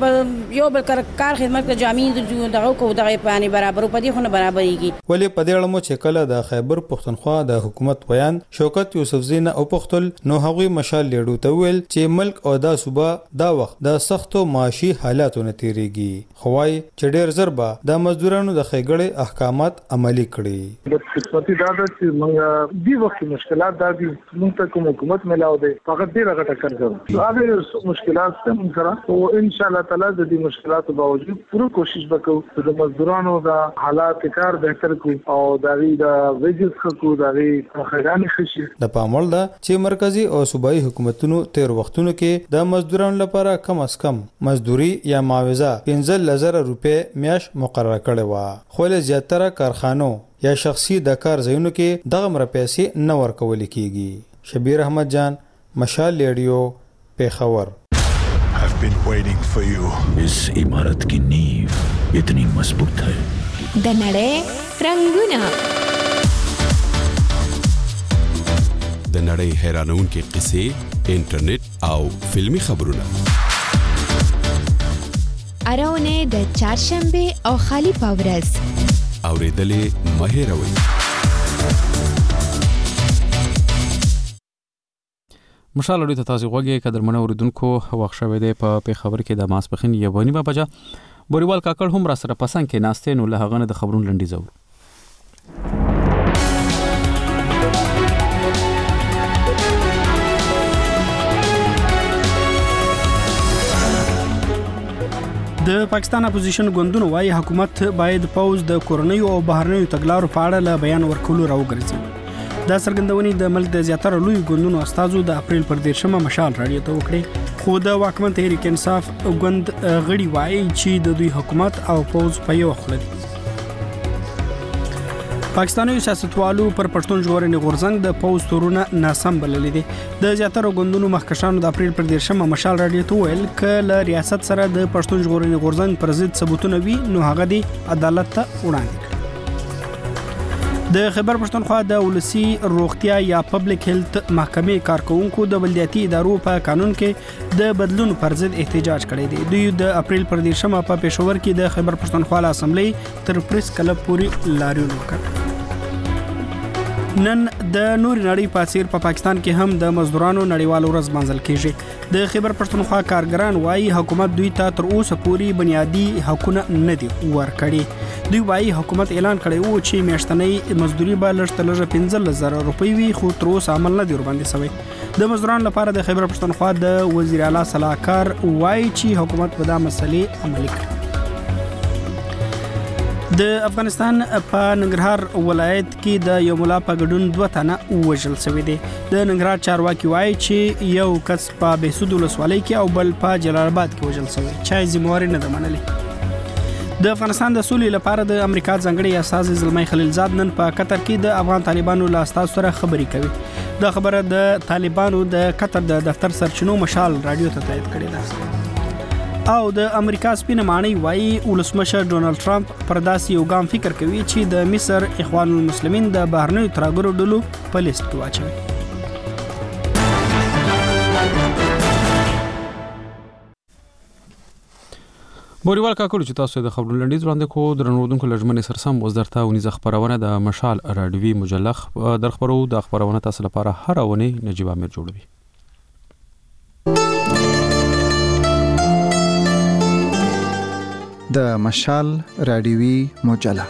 بس یو بل کار خدمت کې جامین دغه کو دغه پانی برابر په دې خو نه برابرېږي. ولې په دې اړه مو چې کله د خیبر پښتونخوا د حکومت بیان شوکت یوسف زین او پختل نو هغوی مشال لیډو ته ویل چې ملک او دا صوبه دا وخت د سختو معاشي حالاتو نه تیریږي خوای چې ډیر زر به د مزدور مزدورانو د خېګړې احکامات عملي کړي. د خدمتي دادا چې موږ دی وخت مشکلات د دې موږ ته کوم حکومت ملاو دی فقط ډیره غټه کړو. هغه مشکلات څه موږ سره او ان شاء الله تعالی د دې مشکلاتو باوجود پوره کوشش وکړو چې د مزدورانو د حالات کار بهتر کړو او د غي د ویجز خلکو د غي خیراني خشي. د پاموړ ده چې مرکزی او صوبایي حکومتونو تیر وختونو کې د مزدورانو لپاره کم از کم مزدوري یا معاوضه پنځه لزر روپے میاش مقرره کړې و، خو له زیاتره کارخانو یا شخصي د کار ځایونو کې دغه مر پیسې نه ورکول کیږي. شبیر احمد جان، مشال ریډیو، پیښور. I've been waiting for you. इस इमारत की नींव इतनी मजबूत है. د نړۍ رنگونه د نړۍ حیرانونکې قصې، انټرنیټ او فلمی خبرونه. اراونه د چهارشنبه او خالی پاورز اوریدلې مهیروي. مشال اړیته تاسو غوږی قدرمنو اوریدونکو وخت شوه دی په پیښور کې د ماسپخین یو نیمه بجه بوریوال کاکړ هم را سره پسند کې ناشته نو له هغه د خبرونو لنډی زو. د پاکستان اپوزیشن ګوندونو وايي حکومت باید پوز د کورنیو او بهرنیو تګلارو په اړه له بیان ورکولو راوګرځي. دا څرګندونې د ملک د زیاتره لوی ګوندونو استازو د اپریل پر دیرشمه مشال راډیو ته وکړې، خو د واکمن تحریک انصاف ګوند غړي وایي چې د دوی حکومت او پوز په یو خله دي. پاکستاني سیاستوالو پر پښتون ژغورنې غورځنګ د پوز تورونه ناسم بللې دي. د زیاتره ګوندونو مخکښانو د اپریل پر دیرشمه مشال راډیو ته ویل ک ل ریاست سره د پښتون ژغورنې غورځنګ پر ضد ثبوتونه وي نو هغه دی عدالت ته وړاندې کړي. د خیبر پښتونخوا د ولسی روغتیا یا پبلک هیلث محکمې کارکونکو د بلدیاتي ادارو په قانون کې د بدلون پر ضد احتجاج کړی دی. دوی د اپریل پر دیرشمه په پېښور کې د خیبر پښتونخوا اسمبلی تر پریس کلب پورې لاریون وکړ. نن د نور نړۍ په څیر په پا پاکستان کې هم د مزدورانو نړیوال ورځ منځل کیږي. د خیبر پښتونخوا کارګران وايي حکومت دوی ته تر اوسه پورې بنیادی حقوق نه دي ورکړي. دوی وايي حکومت اعلان کړی و چې میاشتنۍ مزدوري به لږ تر لږه پنځه زره روپۍ وي، خو تر اوسه عمل نه دی ورباندې شوی. د مزدورانو لپاره د خیبر پښتونخوا د وزیر اعلی صلاحکار وايي چې حکومت به دا مسلې عملي کړي. د افغانستان په ننګرهار ولایت کې د یو ملا په ګډون دوه تنه وژل شوي دي. د ننګرهار چارواکي وایي چې یو کس په بهسود ولسوالۍ کې او بل په جلال آباد کې وژل شوی، چا یې ذمہواري نه ده منلې. د افغانستان د سولې لپاره د امریکا ځانګړي استازی زلمی خلیلزاد نن په قطر کې د افغان طالبانو له استازو سره خبرې کوي. دا خبره د طالبانو د قطر د دفتر سرچینو مشال راډیو ته تایید کړې ده. او د امریکا سپینه مانی وایي ولسمشر ډونالد ټرمپ پر داسې یو ګام فکر کوي چې د مصر اخوان المسلمین د بهرنیو ترهګرو ډلو په لیست کې واچوي. بوریوال کاکړ چې تاسو د خبرونو لنډیز وړاندې کو درنوردونکو لجمن سرسم وزارته ونیزه خبرونه د مشال راډیوي مجلخ در خبرو د خبرونه تاسو لپاره هر ونه نجيب امیر جوړوي. د مشال راډیوي مجله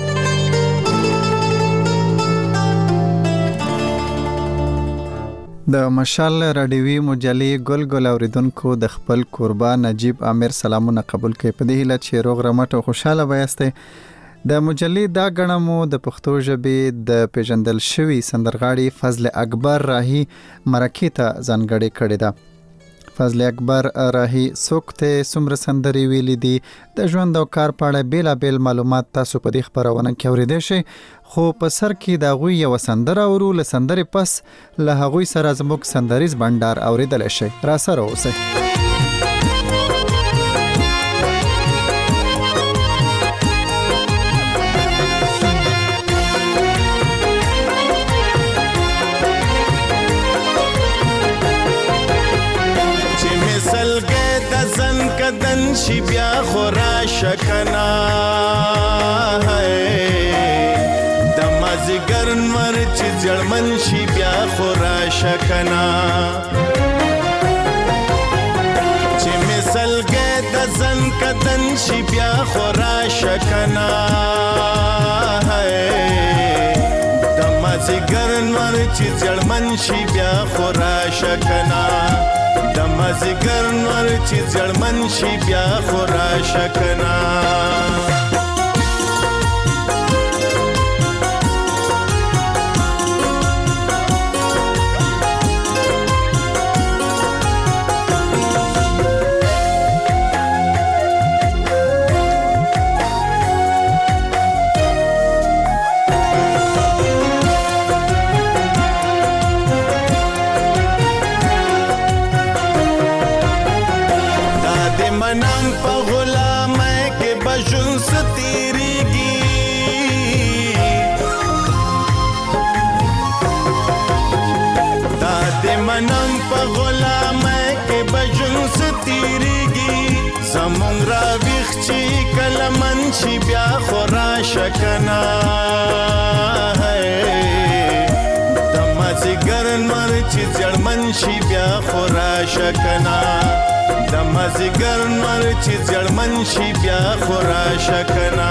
د مشال راډیوي مجلې ګل ګل اوریدونکو د خپل قربا نجيب امیر سلامونه قبول کړئ. په دې هیله چې روغ رمټ او خوشاله وایسته. د مجلې دا غنمو د پښتو ژبې د پیژندل شوی سندرغاړي فضل اکبر راهی مرکې ته ځانګړې کړې ده. فضل اکبر راهی سوکته سمر سندري ویلې دي د ژوند او کار په اړه بیل بیل معلومات تاسو په دې خبرونه کې اوریدئ شئ، خو په سر کې دا غوي یو سندره اورو له سندري پس له هغوی سره زموږ سندریز بندر اوریدل شئ. را سره اوسئ. شي بیا خورا شکنا ہے د مازیګر نور چې ځړمن شي بیا خورا شکنا چې مثال کې د ځن کدن شي بیا خورا شکنا د مازیګر نور چې ځړمن شي بیا خورا شکنا د مازیګر نور چې ځړمن شي بیا خورا شکنا شي بیا خورا شکنا د مازیګر نور چې ځړمن شي بیا خورا شکنا د مازیګر نور چې ځړمن شي بیا خورا شکنا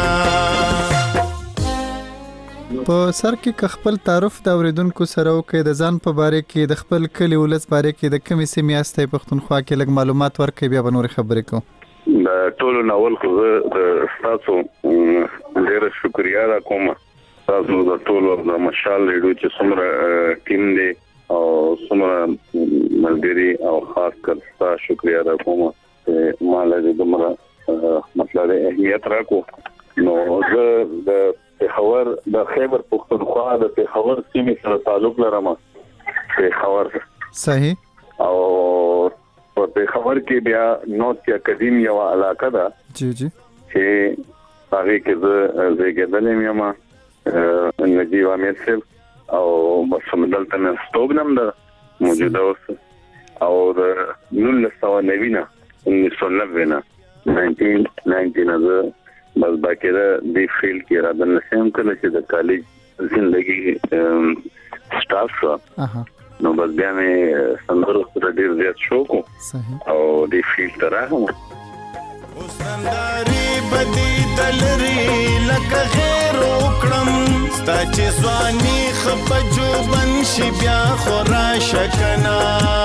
په سر کې خپل تعارف د اوریدونکو سره وکړئ د ځان په باره کې د خپل کلی ولس باره کې د کومې سیمې استای پښتونخوا کې لږ معلومات ورکړئ بیا به نور خبرې کوم د ټولو ناول خو زه د تاسو ډېر شکریا را کوم تاسو د ټولو د مشال ریډیو چې څومره ټیم دی او څومره ملګری او خاص کر تاسو شکریا را کوم چې مال دې دمره مطلب اهمیت راکو نو زه د خبر د خیبر پختونخوا د خبر سیمې سره تعلق لرم خبر صحیح او په خبر کې بیا نوټ کې اکیډمي یو علاقه ده جی جی چې هغه کې زه زیږیدلم یم نجیب عامر صاحب او مسمدل تن ستوګنم ده موجوده اوس او د نولس سوه نوي نه انیس سو نوي نه ناینټین ناینټي نه زه بس باقاعده دې فیلډ کې راځم سم کله چې د کالج ژوندۍ سٹاف شو نو بس بیا مې سندرو سره ډیر زیات شوق او دې فیلډ ته راغلم وسنداري بدی دلري لکه غیر وکړم ستا چې ځواني خپجو بن شي بیا خورا شکنا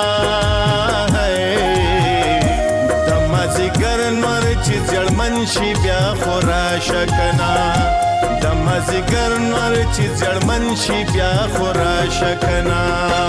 د مازیګر نور چې ځړمن شي بیا خورا شکنا د مازیګر نور چې ځړمن شي بیا خورا شکنا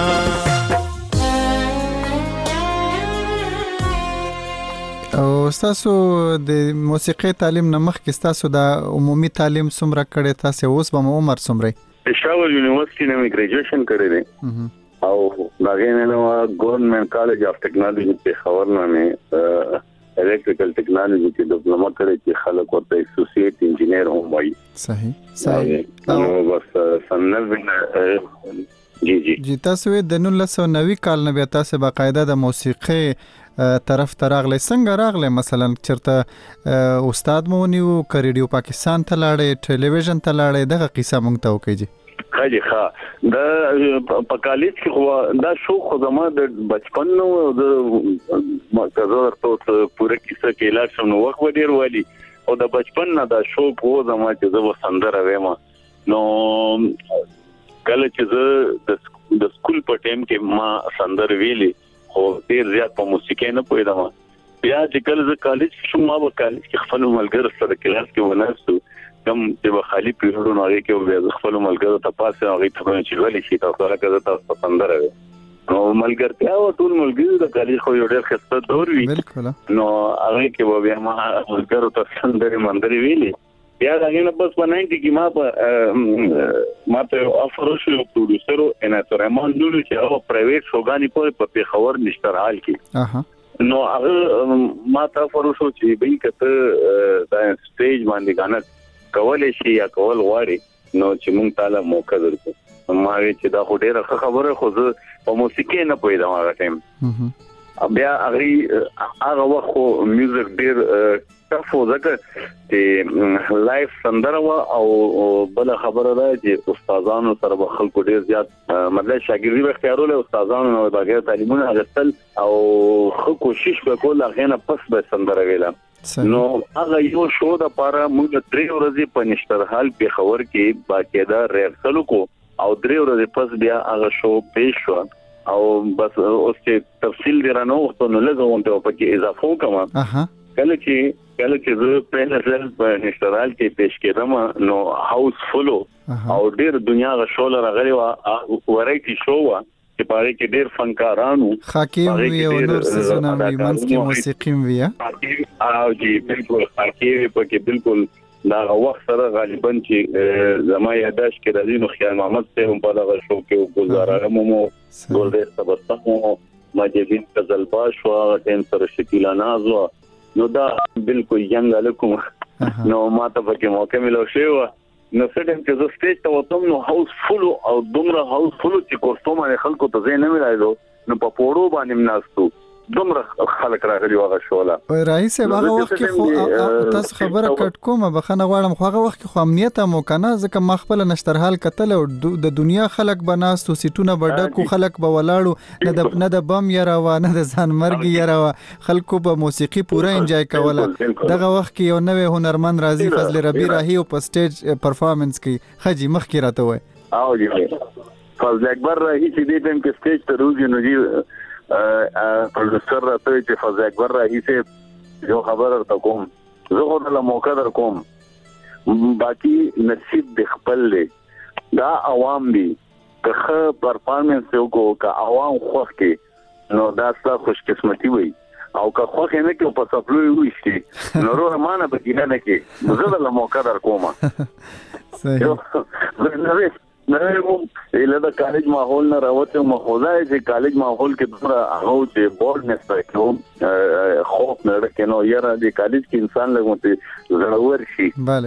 او تاسو د موسیقي تعلیم نه مخکې تاسو د عمومي تعلیم څومره کړی تاسو اوس به عمر څومره پېښور یونیورسيټي نه ګریجویشن کړی دی او داګه نه نو ګورنمنت کالج اف ټیکنالوژي پېښور نه الیکټریکل ټیکنالوژي کې ډیپلوما کړی چې خلک ورته اسوسییټ انجینیر هم وایي صحیح صحیح نو بس سننه جی جی جی تاسو د نولس سوه نوي کال نه بیا تاسو باقاعده د موسیقي طرف ته راغلی څنګه راغلی مثلا چرته استاد مو نیو ریډیو پاکستان ته لاړې ټلویزیون ته لاړې دغه قصه مونږ ته وکړئ خاجي ښه دا په کالج کې خو دا شوق خو زما د بچپن نو د مګزور ته پوره کیسه کې لاړ شم نو وخت ډیر والی او د بچپن نه دا شوق وو زما چې زه وسندره وایم نو کله چې زه د سکول په ټیم کې ما سندر ویلي خو ډیر زیات په موسیقي نه پوهیدم بیا چې کله زه کالج شوم ما په کالج کې خپل ملګرو سره کلاس کې وناستو کوم چې په خالي پیریډونو هغه کې بیا خپل ملګرو ته پاسه هغه ته چې ولې شي تاسو راکړه تاسو پسند راوي نو ملګرتیا او ټول ملګرو د کالج خو یو ډېر خسته دور وی نو هغه کې بیا ما ملګرو ته سندري مندري ویلي بیا هغه نه بس په ناینټي کې ما په ما ته افر شو پروډوسر ان اترمان نور چې او پرایویټ شوګانی په پیښور نشتر حال کې نو هغه ما ته افر شو چې به کته د سټیج باندې غاڼه کولې شي یا کول غواړي نو چې مونږ تعالی موقع درکو ما وی چې دا ډېره خبره خو زه په موسیقي نه پوهیدم هغه ټیم بیا هغه هغه وخت میوزیک ډېر تاسو ځکه چې لایف سندره او بل خبره ده چې استادانو سره به خلکو ډېر زیات مطلب شاګردي به اختیارول استادانو نو بغیر تعلیمونه غوښتل او خو کوشش وکول هغه نه پس به سندره ویله نو هغه یو شو د پاره موږ درې ورځې په نشترحال په خبر کې باقاعده ریهرسل کو او درې ورځې پس بیا هغه شو پیښ شو او بس اوس چې تفصیل درانه وخت نو لږه په کې اضافه کوم. اها کله چې کله چې زه په نسل په نشترحال کې پیښ کېدم نو هاوس فولو او ډېر دنیا غ شول راغلی و ورایټي شو و چې پاره کې ډېر فنکارانو حکیم وی او نور سيزونه وی منځ کې موسیقي وی او جی بالکل حکیم په کې بالکل دا وخت سره غالبا چې زما یاداش کې راځي نو خیال محمد ته هم په دغه شو کې گزارم مو ګل دې تبسم ماجدین قزلباش او ټیم سره شکیلا ناز نو دا بالکل ینګ علیکم نو ماته پکې موقع ملو شو نو څنګه چې زه سټیج ته وتم نو هاوس فول او دومره هاوس فول چې کوستوم باندې خلکو ته زه نه ملایدو نو په پورو باندې مناستو دومره خلک راغلي واغه شوله. رئیس هغه وخت کې خو تاسو خبره کټ کومه بخنه غواړم خو هغه وخت کې خو امنیت مو کنه ځکه مخبل نشترحال کتل او د دنیا خلک بناستو سیټونه بډکو خلک به ولاړو نه د نه د بم یرا و نه د ځان مرګ یرا و خلکو به موسیقي پورا انجوای کوله. دغه وخت کې یو نوې هنرمند راځي فضل ربی راهي او په سټیج پرفارمنس کې خجی مخ کې راته وای او جی فضل اکبر راهي چې دې ټیم کې سټیج ته روزي نو جی پروډوسر راته چې فضل اکبر راهي سه یو خبر ورته کوم زه خو له موقع در کوم باقی نصیب د خپل له دا عوام دي که پرفارمنس یو کو کا عوام خوښ کې نو دا ستاسو خوش قسمتي وي او که خوښ نه کې په سپلوي وي شي نو روح مانه بګینه نه کې زه له موقع در کوم صحیح نه مو اله د کالج ماحول نه راوته مخوزه چې کالج ماحول کې دومره هغه چې بورډ نه ستایو خوف نه راکنو یاره د کالج کې انسان لګونته زړور شي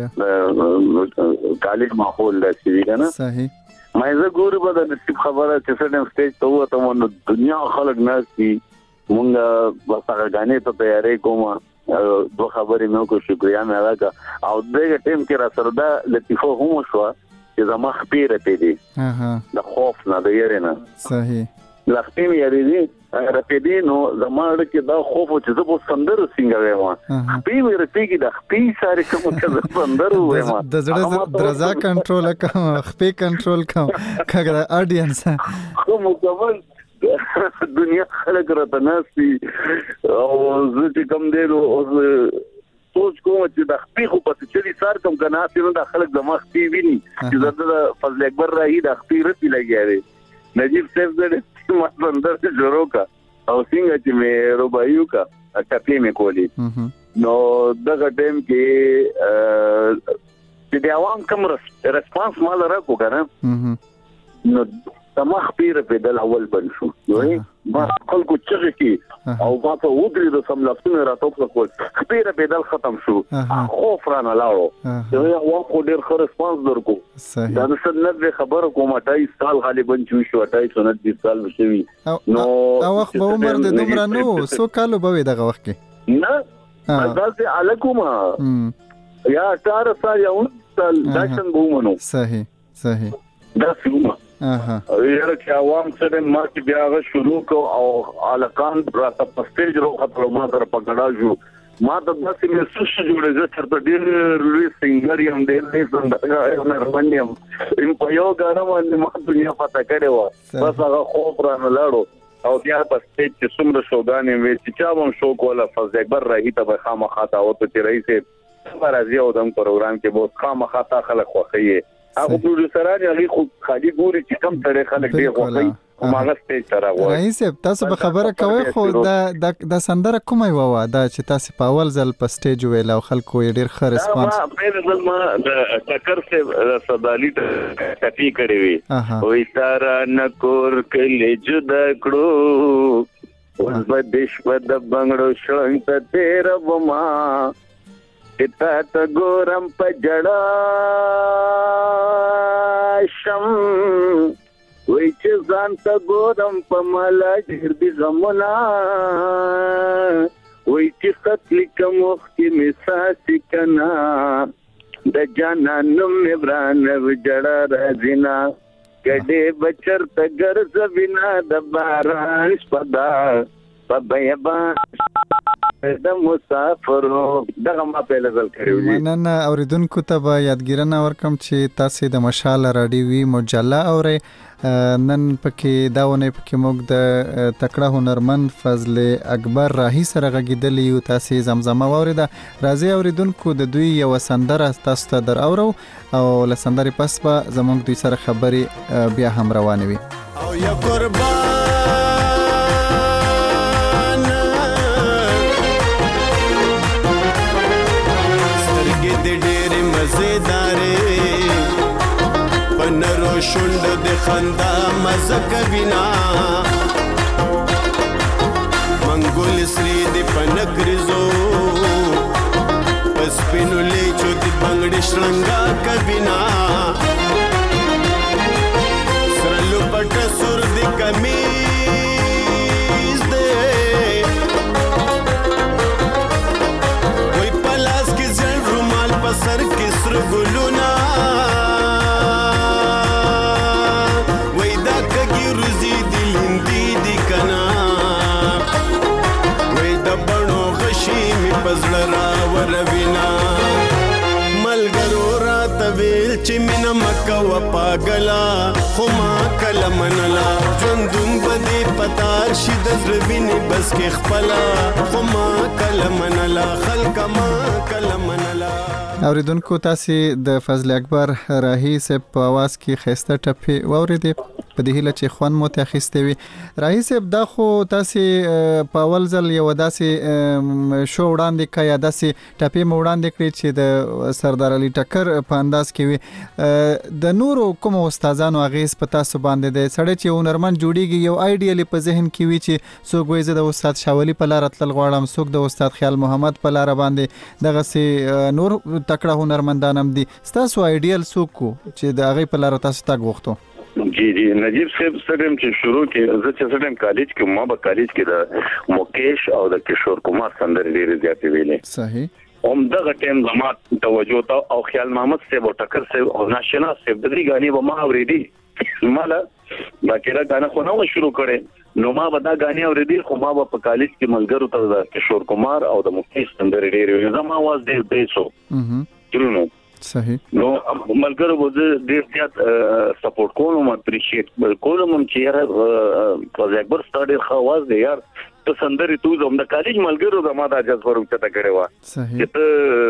bale کالج ماحول د شي کنه صحیح مې زه ګورم به د خبره چې څنګه سټیج ته وته نو دنیا خلک ناس دي مونږ بس هغه غانې ته تیارې کومه دوه خبرې مې کو شکریا مې راکا او دغه ټیم کې را سره دا لطیفه هم شو چې زما خپيره پې دي اها د خوف نه د یری نه صحیح لختیم یری دي راپې دي نو زما کې دا خوف چې زه په سندرو سنگوي ما خپې مې رپېږي د خپې ساري کوم چې سندرو وې ما د زړه درزا کنټرول کوم خپې کنټرول کوم کګه اډینس خو مکمل دنیا خلک راته ناسي او زه چې کم دی نو سوچ کوم چې د خپې خو په چې سار کوم کنه چې د خلک د مخ پی ویني چې د فضل اکبر راهي د خپې رتی لګیاره نجیب صاحب دې ما بندر جوړو کا او څنګه چې مې روبایو کا ټپې مې کولی نو دغه ټیم کې چې د عوام کوم ریسپانس مال راکو کنه نو تمخ پیر په دل اول بن شو نو ما خلکو چې کی او ما ته ودري د سم لفتونه راټوپ کول خپیر په دل ختم شو خوف را نه لاړو یو یو خو ډیر خو ریسپانس درکو دا څه نه خبر کوم اټای سال غالبا چې شو اټای سنت دي سال وشوي نو او وخت به عمر د دومره نو سو کالو به دغه وخت کې نه ازاله علیکوما یا اټاره سال یا سال داشن بومنو صحیح صحیح دا څنګه اها یاره چې عوام سره ما چې بیا غو شروع کو او الکان راته په سټیج روخه ما سره پکړا جو ما د داسې مې سوش جوړې زه تر ډېر لوی سنگر یم ډېر نه څنګه نه رمنیم ام په یو غاڼه باندې ما دنیا پتا کړې و بس هغه خوب را نه لاړو او بیا په سټیج چې څومره شوګانې وې چې چا هم شو کوله فضل اکبر راهي ته به خامخا تا او ته رئیس راځي او د پروګرام کې بہت خامخا تا خلک خوخی هغه پروډوسران هغه خو خالي ګوري چې کم تړي خلک دی خوخی او ماغه سټیج سره وای رئیس تاسو به خبره کوي خو دا د سندره کومه و دا چې تاسو په اول ځل په سټیج ویل او خلکو یې ډیر ښه ریسپانس ما په ځل ما د ټکر سه صدالي ټپی کړې وي وې تارا نکور کله جدا کړو اوس به دیش په د بنگړو شلنګ ته تیر وما اتا تا ګورم په جړا شم وای چې ځان ته ګورم په مالا ډېر دي غمونه وای چې خط لیکم وخت مې ساسي کنا د جانانو مې برانه جړا راځینا کډې بچر ته ګرځ بنا د باران سپدا په بیابان د مسافرو دغه ما په لزل کړو. نن اوریدونکو ته به یادګیرنه ورکم چې تاسو د مشال رادیوي مجله اورئ. نن پکې داونه پکې موږ د تکړه هنرمند فضل اکبر راهی سره غږیدلی یو. تاسو زمزمه واوریده. راځي اوریدونکو د دوی یو سندره تاسو ته در اورو او لسندري پس به زموږ دوی سره خبرې بیا هم روانه وي. او یا قربان سترګې دې ډېرې مزیدارې پنرو شونډ د خندا مزه کوینا منګول سری د پنکرزو پس پینو لیچو د بنگړې شرنګا کوینا سرلو پټ سر د کمیز دې وای پلاس کې ځل رومال په سر کې سر ګلونا پزړه وروینا ملګرو رات ویل چې مینا مکه و پاگلا خو ما کلمنلا ژوندون بده پتا شي د زړوینه بس کې خپلا خو ما کلمنلا خلک ما کلمنلا. اوریدونکو تاسو د فضل اکبر راهی صاحب په आवाज کې خسته ټپه واوریدې په دې هیله چې خوان مو ته اخیسته وي. راهی صاحب دا خو تاسو په اول ځل یو داسې شو وړاندې کیا داسې ټپه مو وړاندې کړی چې د سردار علي ټکر په انداز کې وي. د نورو کوم استادانو اغیز په تاسو باندې د سړی چې هنرمند جوړیږي یو ایډیالي په ذهن کې وي چې څوک وایي زه د استاد شاولی په لار تل غواړم، څوک د استاد خیال محمد په لار باندې دغه سي نور تکړه هنرمندان هم دي. تاسو ایډیال څوک چې د هغه په لار تاسو تاګ وختو؟ جی جی نجیب صاحب سره چې شروع کې زه چې سره کالج کې ما به کالج کې د مکیش او د کشور کمار سندرې ډېرې زیاتې ویلې. صحیح. هم دغه ټیم زما توجه او خیال محمد صاحب او ټکر صاحب او ناشنا صاحب د دې غاني به ما اورېدي مالا باکره غانه خو نو شروع کړي نو ما به دا غاني اورېدي خو ما په کالج کې ملګرو ته د کشور کمار او د مکیش سندرې ډېرې زما आवाज ډېر دیسو چلو. صحیح. نو ملګرو به ډېر زیات سپورټ کوم اپریشیټ کوم چې یاره فضل اکبر ستاره خواص دی یار ته سندري تو زم د کالج ملګرو زما د اجازه ورته تا کړې و چې ته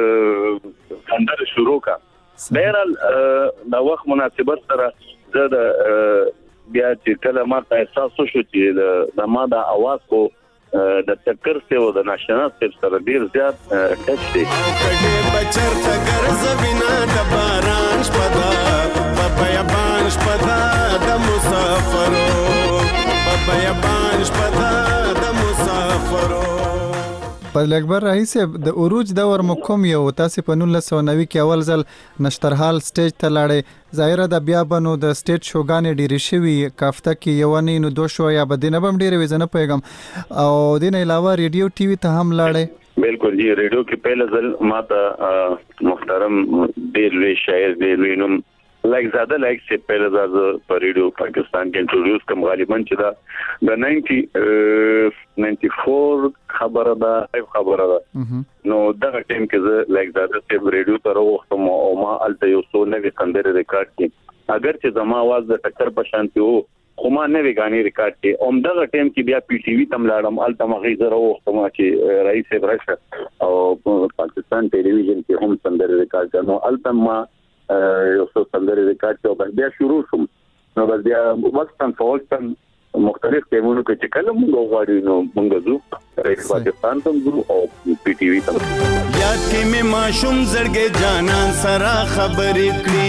سندري شروع کا بهرال دا وخت مناسبت سره زه د بیا چې کله ما ته احساس شو چې د ما د आवाज کو د تکر څه و د ناشنا سره ډیر زیات ټچ دی. کډه بچر تګر زبینا د باران شپدا بابا یبان شپدا د مسافرو بابا یبان شپدا د مسافرو. فضل اکبر راهی صاحب د اوروج دور مکم یو تاسو په نولس سوه نوي کې اول ځل نشترحال سټیج ته لاړې. ظاهره د بیا بنو د سټیج شوګانې ډېرې شوي کافته کې یو نه نو دوه شو یا بدینه بم ډېرې وزنه پیغام او دین علاوه ریډیو ټي وي ته هم لاړې. بالکل جی ریډیو کې پہله ځل ماته محترم ډېر لوی شاعر دی لوی نوم لایک زاده لایک چې پہله ځل په ریډیو پاکستان کې انټروډیوس کوم غالبا چې دا د ناینټي ناینټي فور خبره ده خبره ده نو دا ټیم کې زه لایک زاده چې ریډیو ته راوختم او ما الته یو څو نوې سندرې ریکارډ کړې اگر چې زما आवाज د ټکر په شانتي وو خو ما نوې غانې ریکارډ کړې اوم دا ټیم کې بیا پی ټي وي تم لاړم الته ما غي زه راوختم چې رئیس راشه او پاکستان ټلویزیون کې هم سندرې ریکارډ کړم الته ما یو څو سندرې ریکارډ کړو بیا شروع شوم نو بیا وختن فوقتن مختلف ټیمونو کې چې کله موږ غواړو نو موږ ځو رئیس پاکستان ته ځو او پی ټي وي ته یاد کې مې ماشوم زړګې جانان سره خبرې کړې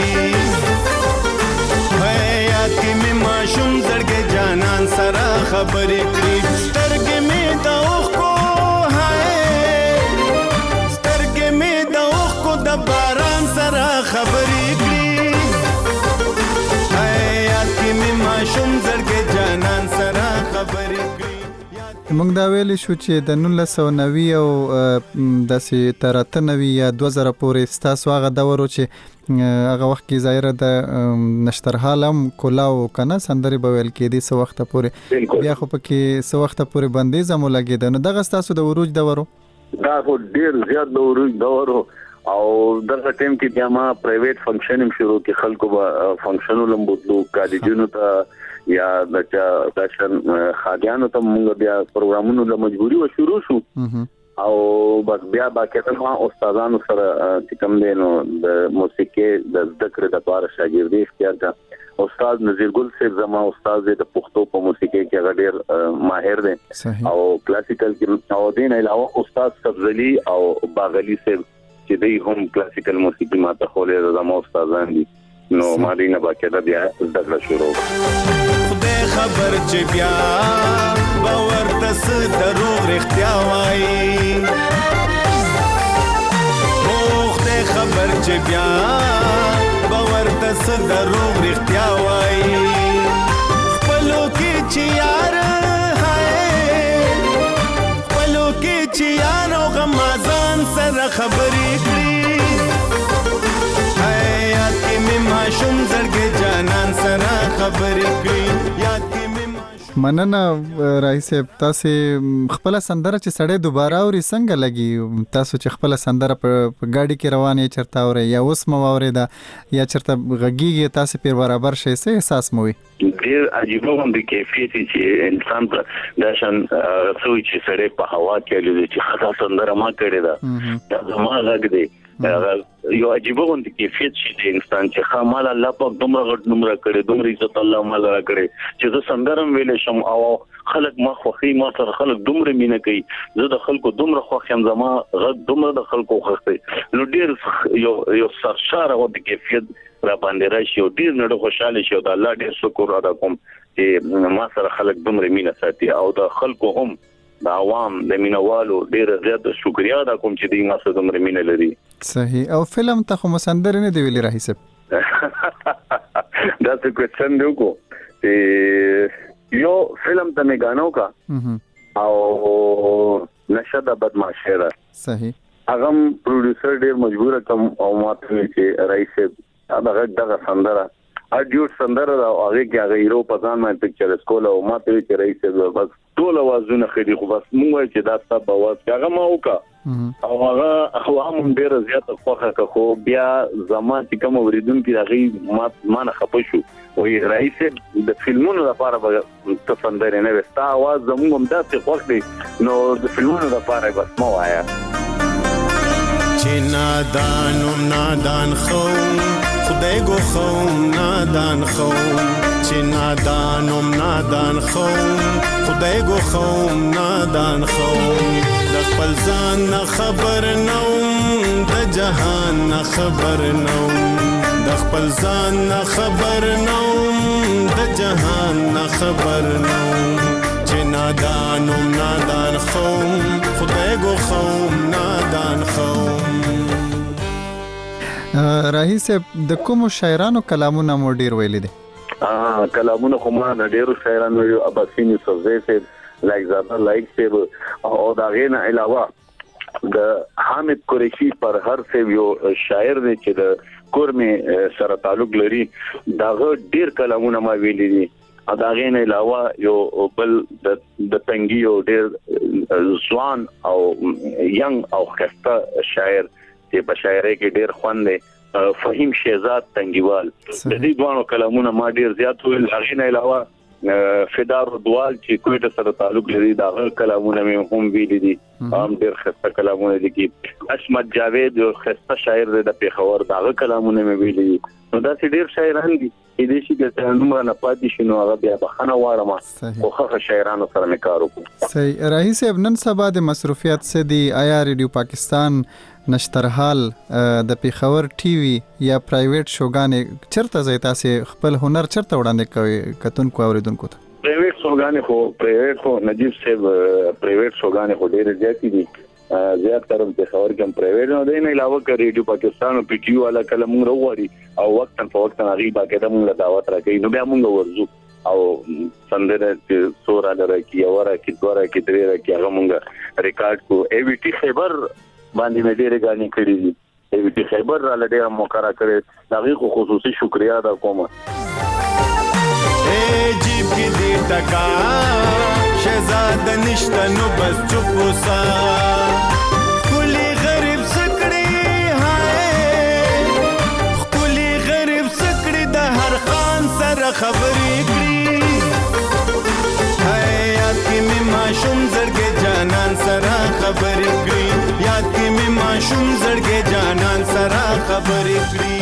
یاد کې مې ماشوم زړګې جانان سره خبرې کړې سترګې مې د اوښ کو هاي سترګې مې د اوښ کو د باران سره خبرې کړې یاد کې مې ماشوم زړګې جانان سره خبرې کړې. موږ دا ویلی شو چې د نولس سوه نوي او داسې تر اته نوي یا دوه زره پورې ستاسو هغه دور و چې هغه وخت کې ظاهره د نشترحال هم کولاو کنه سندرې به ویل کېدې څه وخته پورې بیا خو پکې څه وخته پورې بندیز هم ولګېده نو دغه ستاسو د عروج دور و؟ دا خو ډیر زیات دور دور او دغه ټیم کې بیا ما پرایویټ فنکشن هم شروع کې خلکو به فنکشنو لمبوتلو کالجونو ته یا د داشن خاګانو ته موږ بیا پروګرامونو له مجبوري و شروع شو او بس بیا باقاعده ما استادانو سره چې کوم دی نو د موسیقي د ذکر د لپاره شاګردي اختیار کړه استاد نذیر ګل صاحب زما استاد د پښتو په موسیقي کې غډیر ماهر دی او کلاسیکل کې او دین علاوه استاد سبزلی او باغلی صاحب چې دوی هم کلاسیکل موسیقي ماته خولې زما استادان دي نو ما دې نه باقاعده بیا زده شروع خدای خبر چې بیا باور تس دروغ رښتیا وایي خدای خبر چې بیا باور تس دروغ رښتیا وایي خپلو کې چې یار هاي خپلو کې چې یار او غمازان سره خبرې کړي هاي یاد کې مې ماشوم زړګي جانان سره خبرې کړي یاد کې مننه راهي صاحب تاسو خپل سندره چې سړی دوباره اوري څنګه لګي تاسو چې خپل سندره په ګاډي کې روانې چرته اوري یا اوس مو اوريدا یا چرته غږیږي تاسو په برابر شي څه احساس مو وي ډیر عجیب هم د کیفیت چې انسان په داشن سوي چې سړی په هوا کې لږ چې خاصه سندره ما کړې ده دا زما غږ دی یو عجیب غون د کیفیت شي د انسان چې خامل الله پاک دومره غټ نمبر کړي دومره عزت الله مال را کړي چې زه سندرم ویل شم او خلک ما خوخي ما سره خلک دومره مینه کوي زه د خلکو دومره خوخم زما غږ دومره د خلکو خوښي نو ډیر یو یو سرشار او د کیفیت را باندې راشي او ډیر نه خوشاله شي او د الله ډیر شکر ادا کوم چې ما سره خلک دومره مینه ساتي او د خلکو هم د عوام د مینوالو ډیر زیات شکریا ادا کوم چې دوی ما سره دومره مینه لري صحیح او فلم ته خو مسندر نه دی ویلي راهي صاحب دا څه کوېشن دی کو یو فلم ته مې غانو کا او نشد بدمعشره صحیح هغه پروډوسر ډیر مجبور کم او ماته چې راهي صاحب هغه دغه سندره اډیو سندره او هغه کې هغه هیرو په ځان باندې پکچر سکول او ماته چې راهي صاحب بس ټول आवाजونه خېدي خو بس موږ چې دا ستاسو आवाज هغه ما وکا او هغه هو هم ډیر زیات خوخه خو بیا زمان چې کوم اوریدونکو هغه ما ما نه خپه شو وی راهي صاحب د فلمونو لپاره به تفندر نه وستا आवाज زموږ هم داسې خوښ دی نو د فلمونو لپاره بس مو آیا چې نادان نادان خو خدای گو خوم نادان خوم چې نادانم نادان خوم خدای گو خوم نادان خوم د خپل ځان نه خبر نوم د جهان نه خبر نوم د خپل ځان نه خبر نوم د جهان نه خبر نوم چې نادانم نادان خوم خدای گو خوم نادان خوم راهي صاحب د کوم شاعرانو کلامونه مو ډیر ویل دي اه کلامونه خو ما د ډیرو شاعرانو ویلو اباسین یوسفزی صاحب لایک زاده لایک صاحب او دا غینه علاوه د حامد قریشی پر هر صاحب یو شاعر دی چې د کورمه سره تعلق لري دا ډیر کلامونه ما ویل دي دا غینه علاوه یو بل د د تنګیو ډیر ځوان او ینګ او خسته شاعر چې په شاعرۍ کې ډېر خوند دی فهیم شهزاد تنګیوال د دې دوه کلامونه ما ډېر زیات ویل هغه نه علاوه فدار دوال چې کوټه سره تعلق لري دا کلامونه مې هم ویل دي هم ډېر خسته کلامونه دي کې اسمت جاوید یو خسته شاعر دی د پیښور دا کلامونه مې ویل دي نو دا چې ډېر شاعران دي دې شي د نومره نه پاتې شنو هغه بیا بخنه وارم او خو شاعرانو سره مې کار وکړ صحیح راهي صاحب نن سبا د مصروفیت سه دی آیا ریډیو پاکستان نشترحال د پیښور ټي وي یا پرایویټ شوګانې چرته زې تاسو خپل هنر چرته وړاندې کوي کتونکو اوریدونکو ته پرایویټ شوګانې خو پرایویټ خو نجیب صاحب پرایویټ شوګانې خو ډېر زیات دي زیات تر پیښور کې پرایویټ نه دی نه علاوه کړي ریډیو پاکستان او پی ټي یو والا کله موږ وروړي او وخت په وخت هغه باقاعده موږ دعوت راکړي نو بیا موږ ورزو او سندره چې سورا لري اورا کې دورا کې درې راکې هغه موږ ریکارډ کو ای وی ټي خیبر باندې مې ډېر غانې کړې دي ای وی ټي خیبر را لډه موقره کړې دغه خصوصي شکریا ادا کوم اے جیب کې دې ټکا شهزاد نشته نو بس چوپ وسا خبرې کړي یاد کې مې ماشوم زړګې جانان سره خبرې کړي یاد کې مې ماشوم زړګې جانان سره خبرې کړي.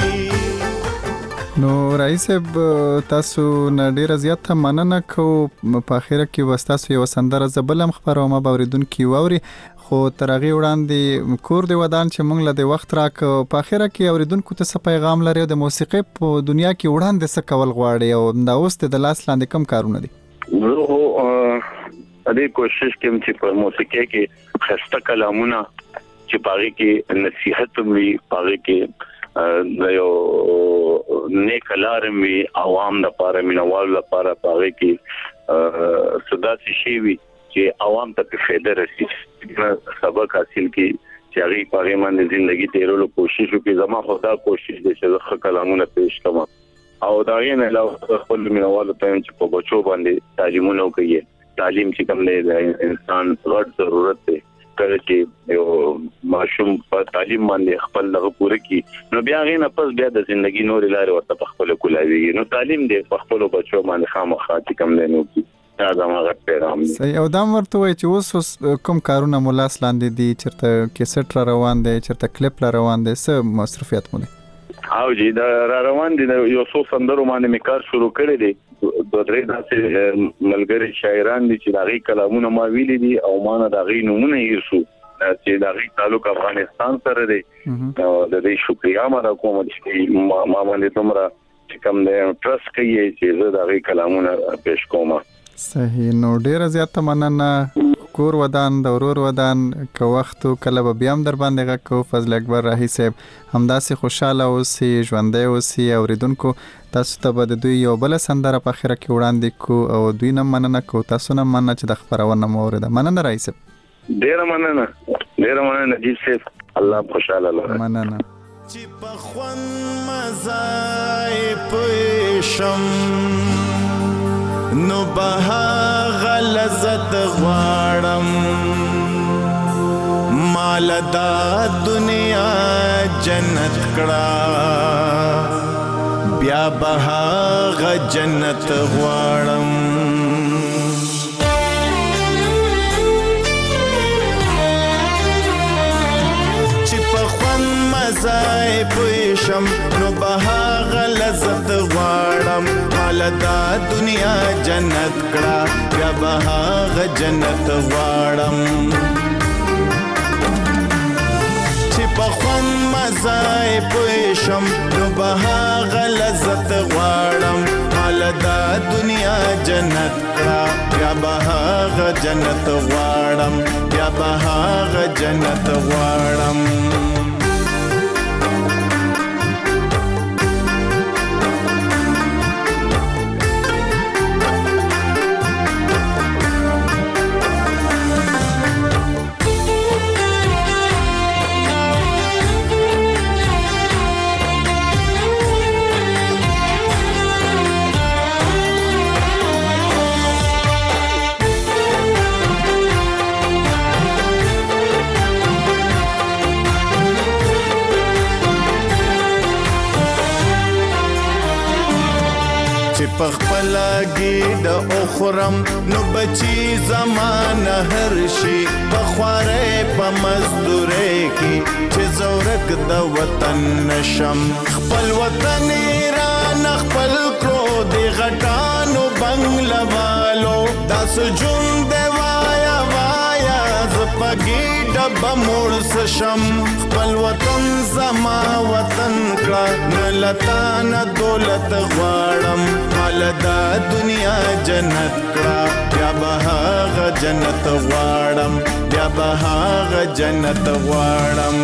نو رئیس تاسو نه ډیره زیاته مننه کوم په اخر کې وستاسو یو سندره زبلم خبرومه باوریدونکو ووري خو ترغه وړاندې کور دی ودان چې مونږ له وخت راک په اخر کې اوریدونکو ته څه پیغام لري د موسیقي په دنیا کې وړاندې څه کول غواړي او دا اوس د لاس لاندې کم کارونه دي؟ زه ا دې کوشش کوم چې په موسیقي کې خسته کلامونه چې پاره کې نصيحت وي پاره کې د یو نیک لارم وی عوام د پاره مینوال لپاره پاره کې صدا شي وي چې عوام ته فائدہ رسي سبق حاصل کی چې هغه پاره باندې ژوندۍ تیرولو کوشش وکړي. زما خدا کوشش دي چې ښه کلامونه پیش کړم او دا یې نه لا خپل مینوالو ته چې په بچو باندې تعلیمونه کوي. تعلیم چې کوم دی انسان غوړ ضرورت دی کله چې یو ماشوم په تعلیم باندې خپل دغه پوره کی نو بیا غینه پس بیا د ژوندۍ نور لارې ورته په خپل کولاوي نو تعلیم دی په خپل بچو باندې خامخا چې کوم دی نو کی دا زموږ پیغام دی. صحیح او دا ورته وای چې اوس کوم کارونه مولاس لاندې دي چرته کیسټ را روان دي چرته کلیپ را روان دي څه مصرفیات مونږ او جی دا را روان دي یو څو سندرو باندې میکار شروع کړی دی د درې داسې ملګری شاعران دي چې دغه کلامونه ما ویلي دي او ما نه دغه نمونه یې شو چې دغه تعلق افغانستان سره دی او د دې شکریا ما کوم چې ما باندې تمره چې کوم دی ټرست کوي چې زه دغه کلامونه پېښ کوم. صحیح نو ډیره زیاته مننه کور ودان د ورور ودان که وخت کله به بیا هم در باندې غکو فضل اکبر راهی صاحب همداسې خوشاله اوسئ ژوندۍ اوسئ اوریدونکو تاسو ته به د دوی یو بل سندره په اخره کې وړاندې کو او دوی نه مننه کو تاسو نه مننه چې د خبرونه مورده مننه راهی صاحب ډیره مننه ډیره مننه نجیب صاحب الله خوشاله لره مننه چې په خوان مزای پېښم نو بها غلزت غواړم مال دا دنیا جنت کړه بیا بها غ جنت غواړم چې په خوان مزای پېښم نو بها غلزت غواړم مال دا دنیا جنت کړه بیا بها غ جنت غواړم چې په خوان مزای پېښم نو بها غلزت غواړم مال دا دنیا جنت کړه بیا بها غ جنت غواړم بیا بها غ جنت غواړم پخپلا گید اخرم نو بچی زمانه هر شي بخواره په مزدوره کی چې زورک د وطن نشم خپل وطن ایران خپل کړو د غټانو بنگلوالو داس جون دی وایا وایا زپګی ډب مور سشم خپل وطن زما وطن کړه نلتان دولت غواړم مال دا دنیا جنت کړه بیا بها غ جنت غواړم بیا بها غ جنت غواړم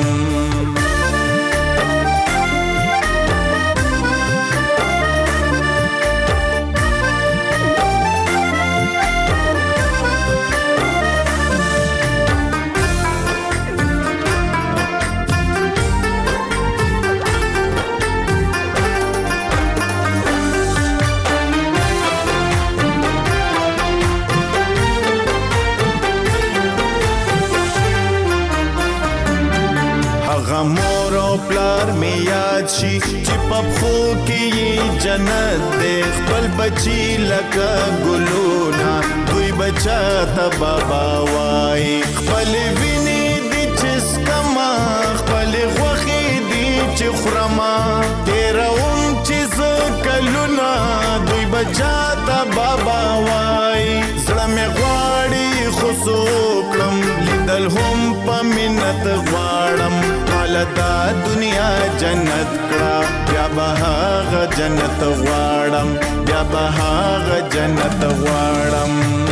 غمور او پلار می یاد شي چې په خو کې جنت دې خپل بچی لکه ګلونا دوی بچا ته بابا وای خپل ویني دي چې کما خپل غوخي دي چې خرما تیروم چې ز کلونا دوی بچا ته بابا وای زړه مې غواړي خصو کړم لیدل هم په منت غواړم دا دنیا جنت کړه بیا به هغه جنت غواړم بیا به هغه جنت غواړم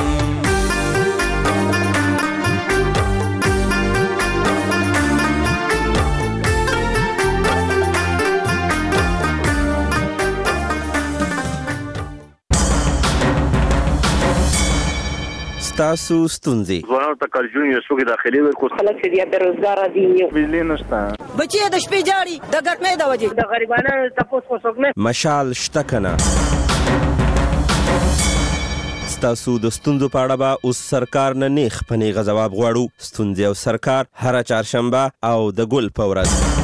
تاسو ستونزې ځوانانو ته کارجون یو څوک داخلي ورکو خلک چې بیا بیروزګار دي بجلی نشته بچي د شپې جاړي د ګرمۍ د وجې د غریبانو تاسو کو څوک نه مشال شته کنه ستاسو د ستونزو په اړه به اوس سرکار نه نیخ په نیغه ځواب غواړو ستونزې او سرکار هره چهارشنبه او د ګل په ورځ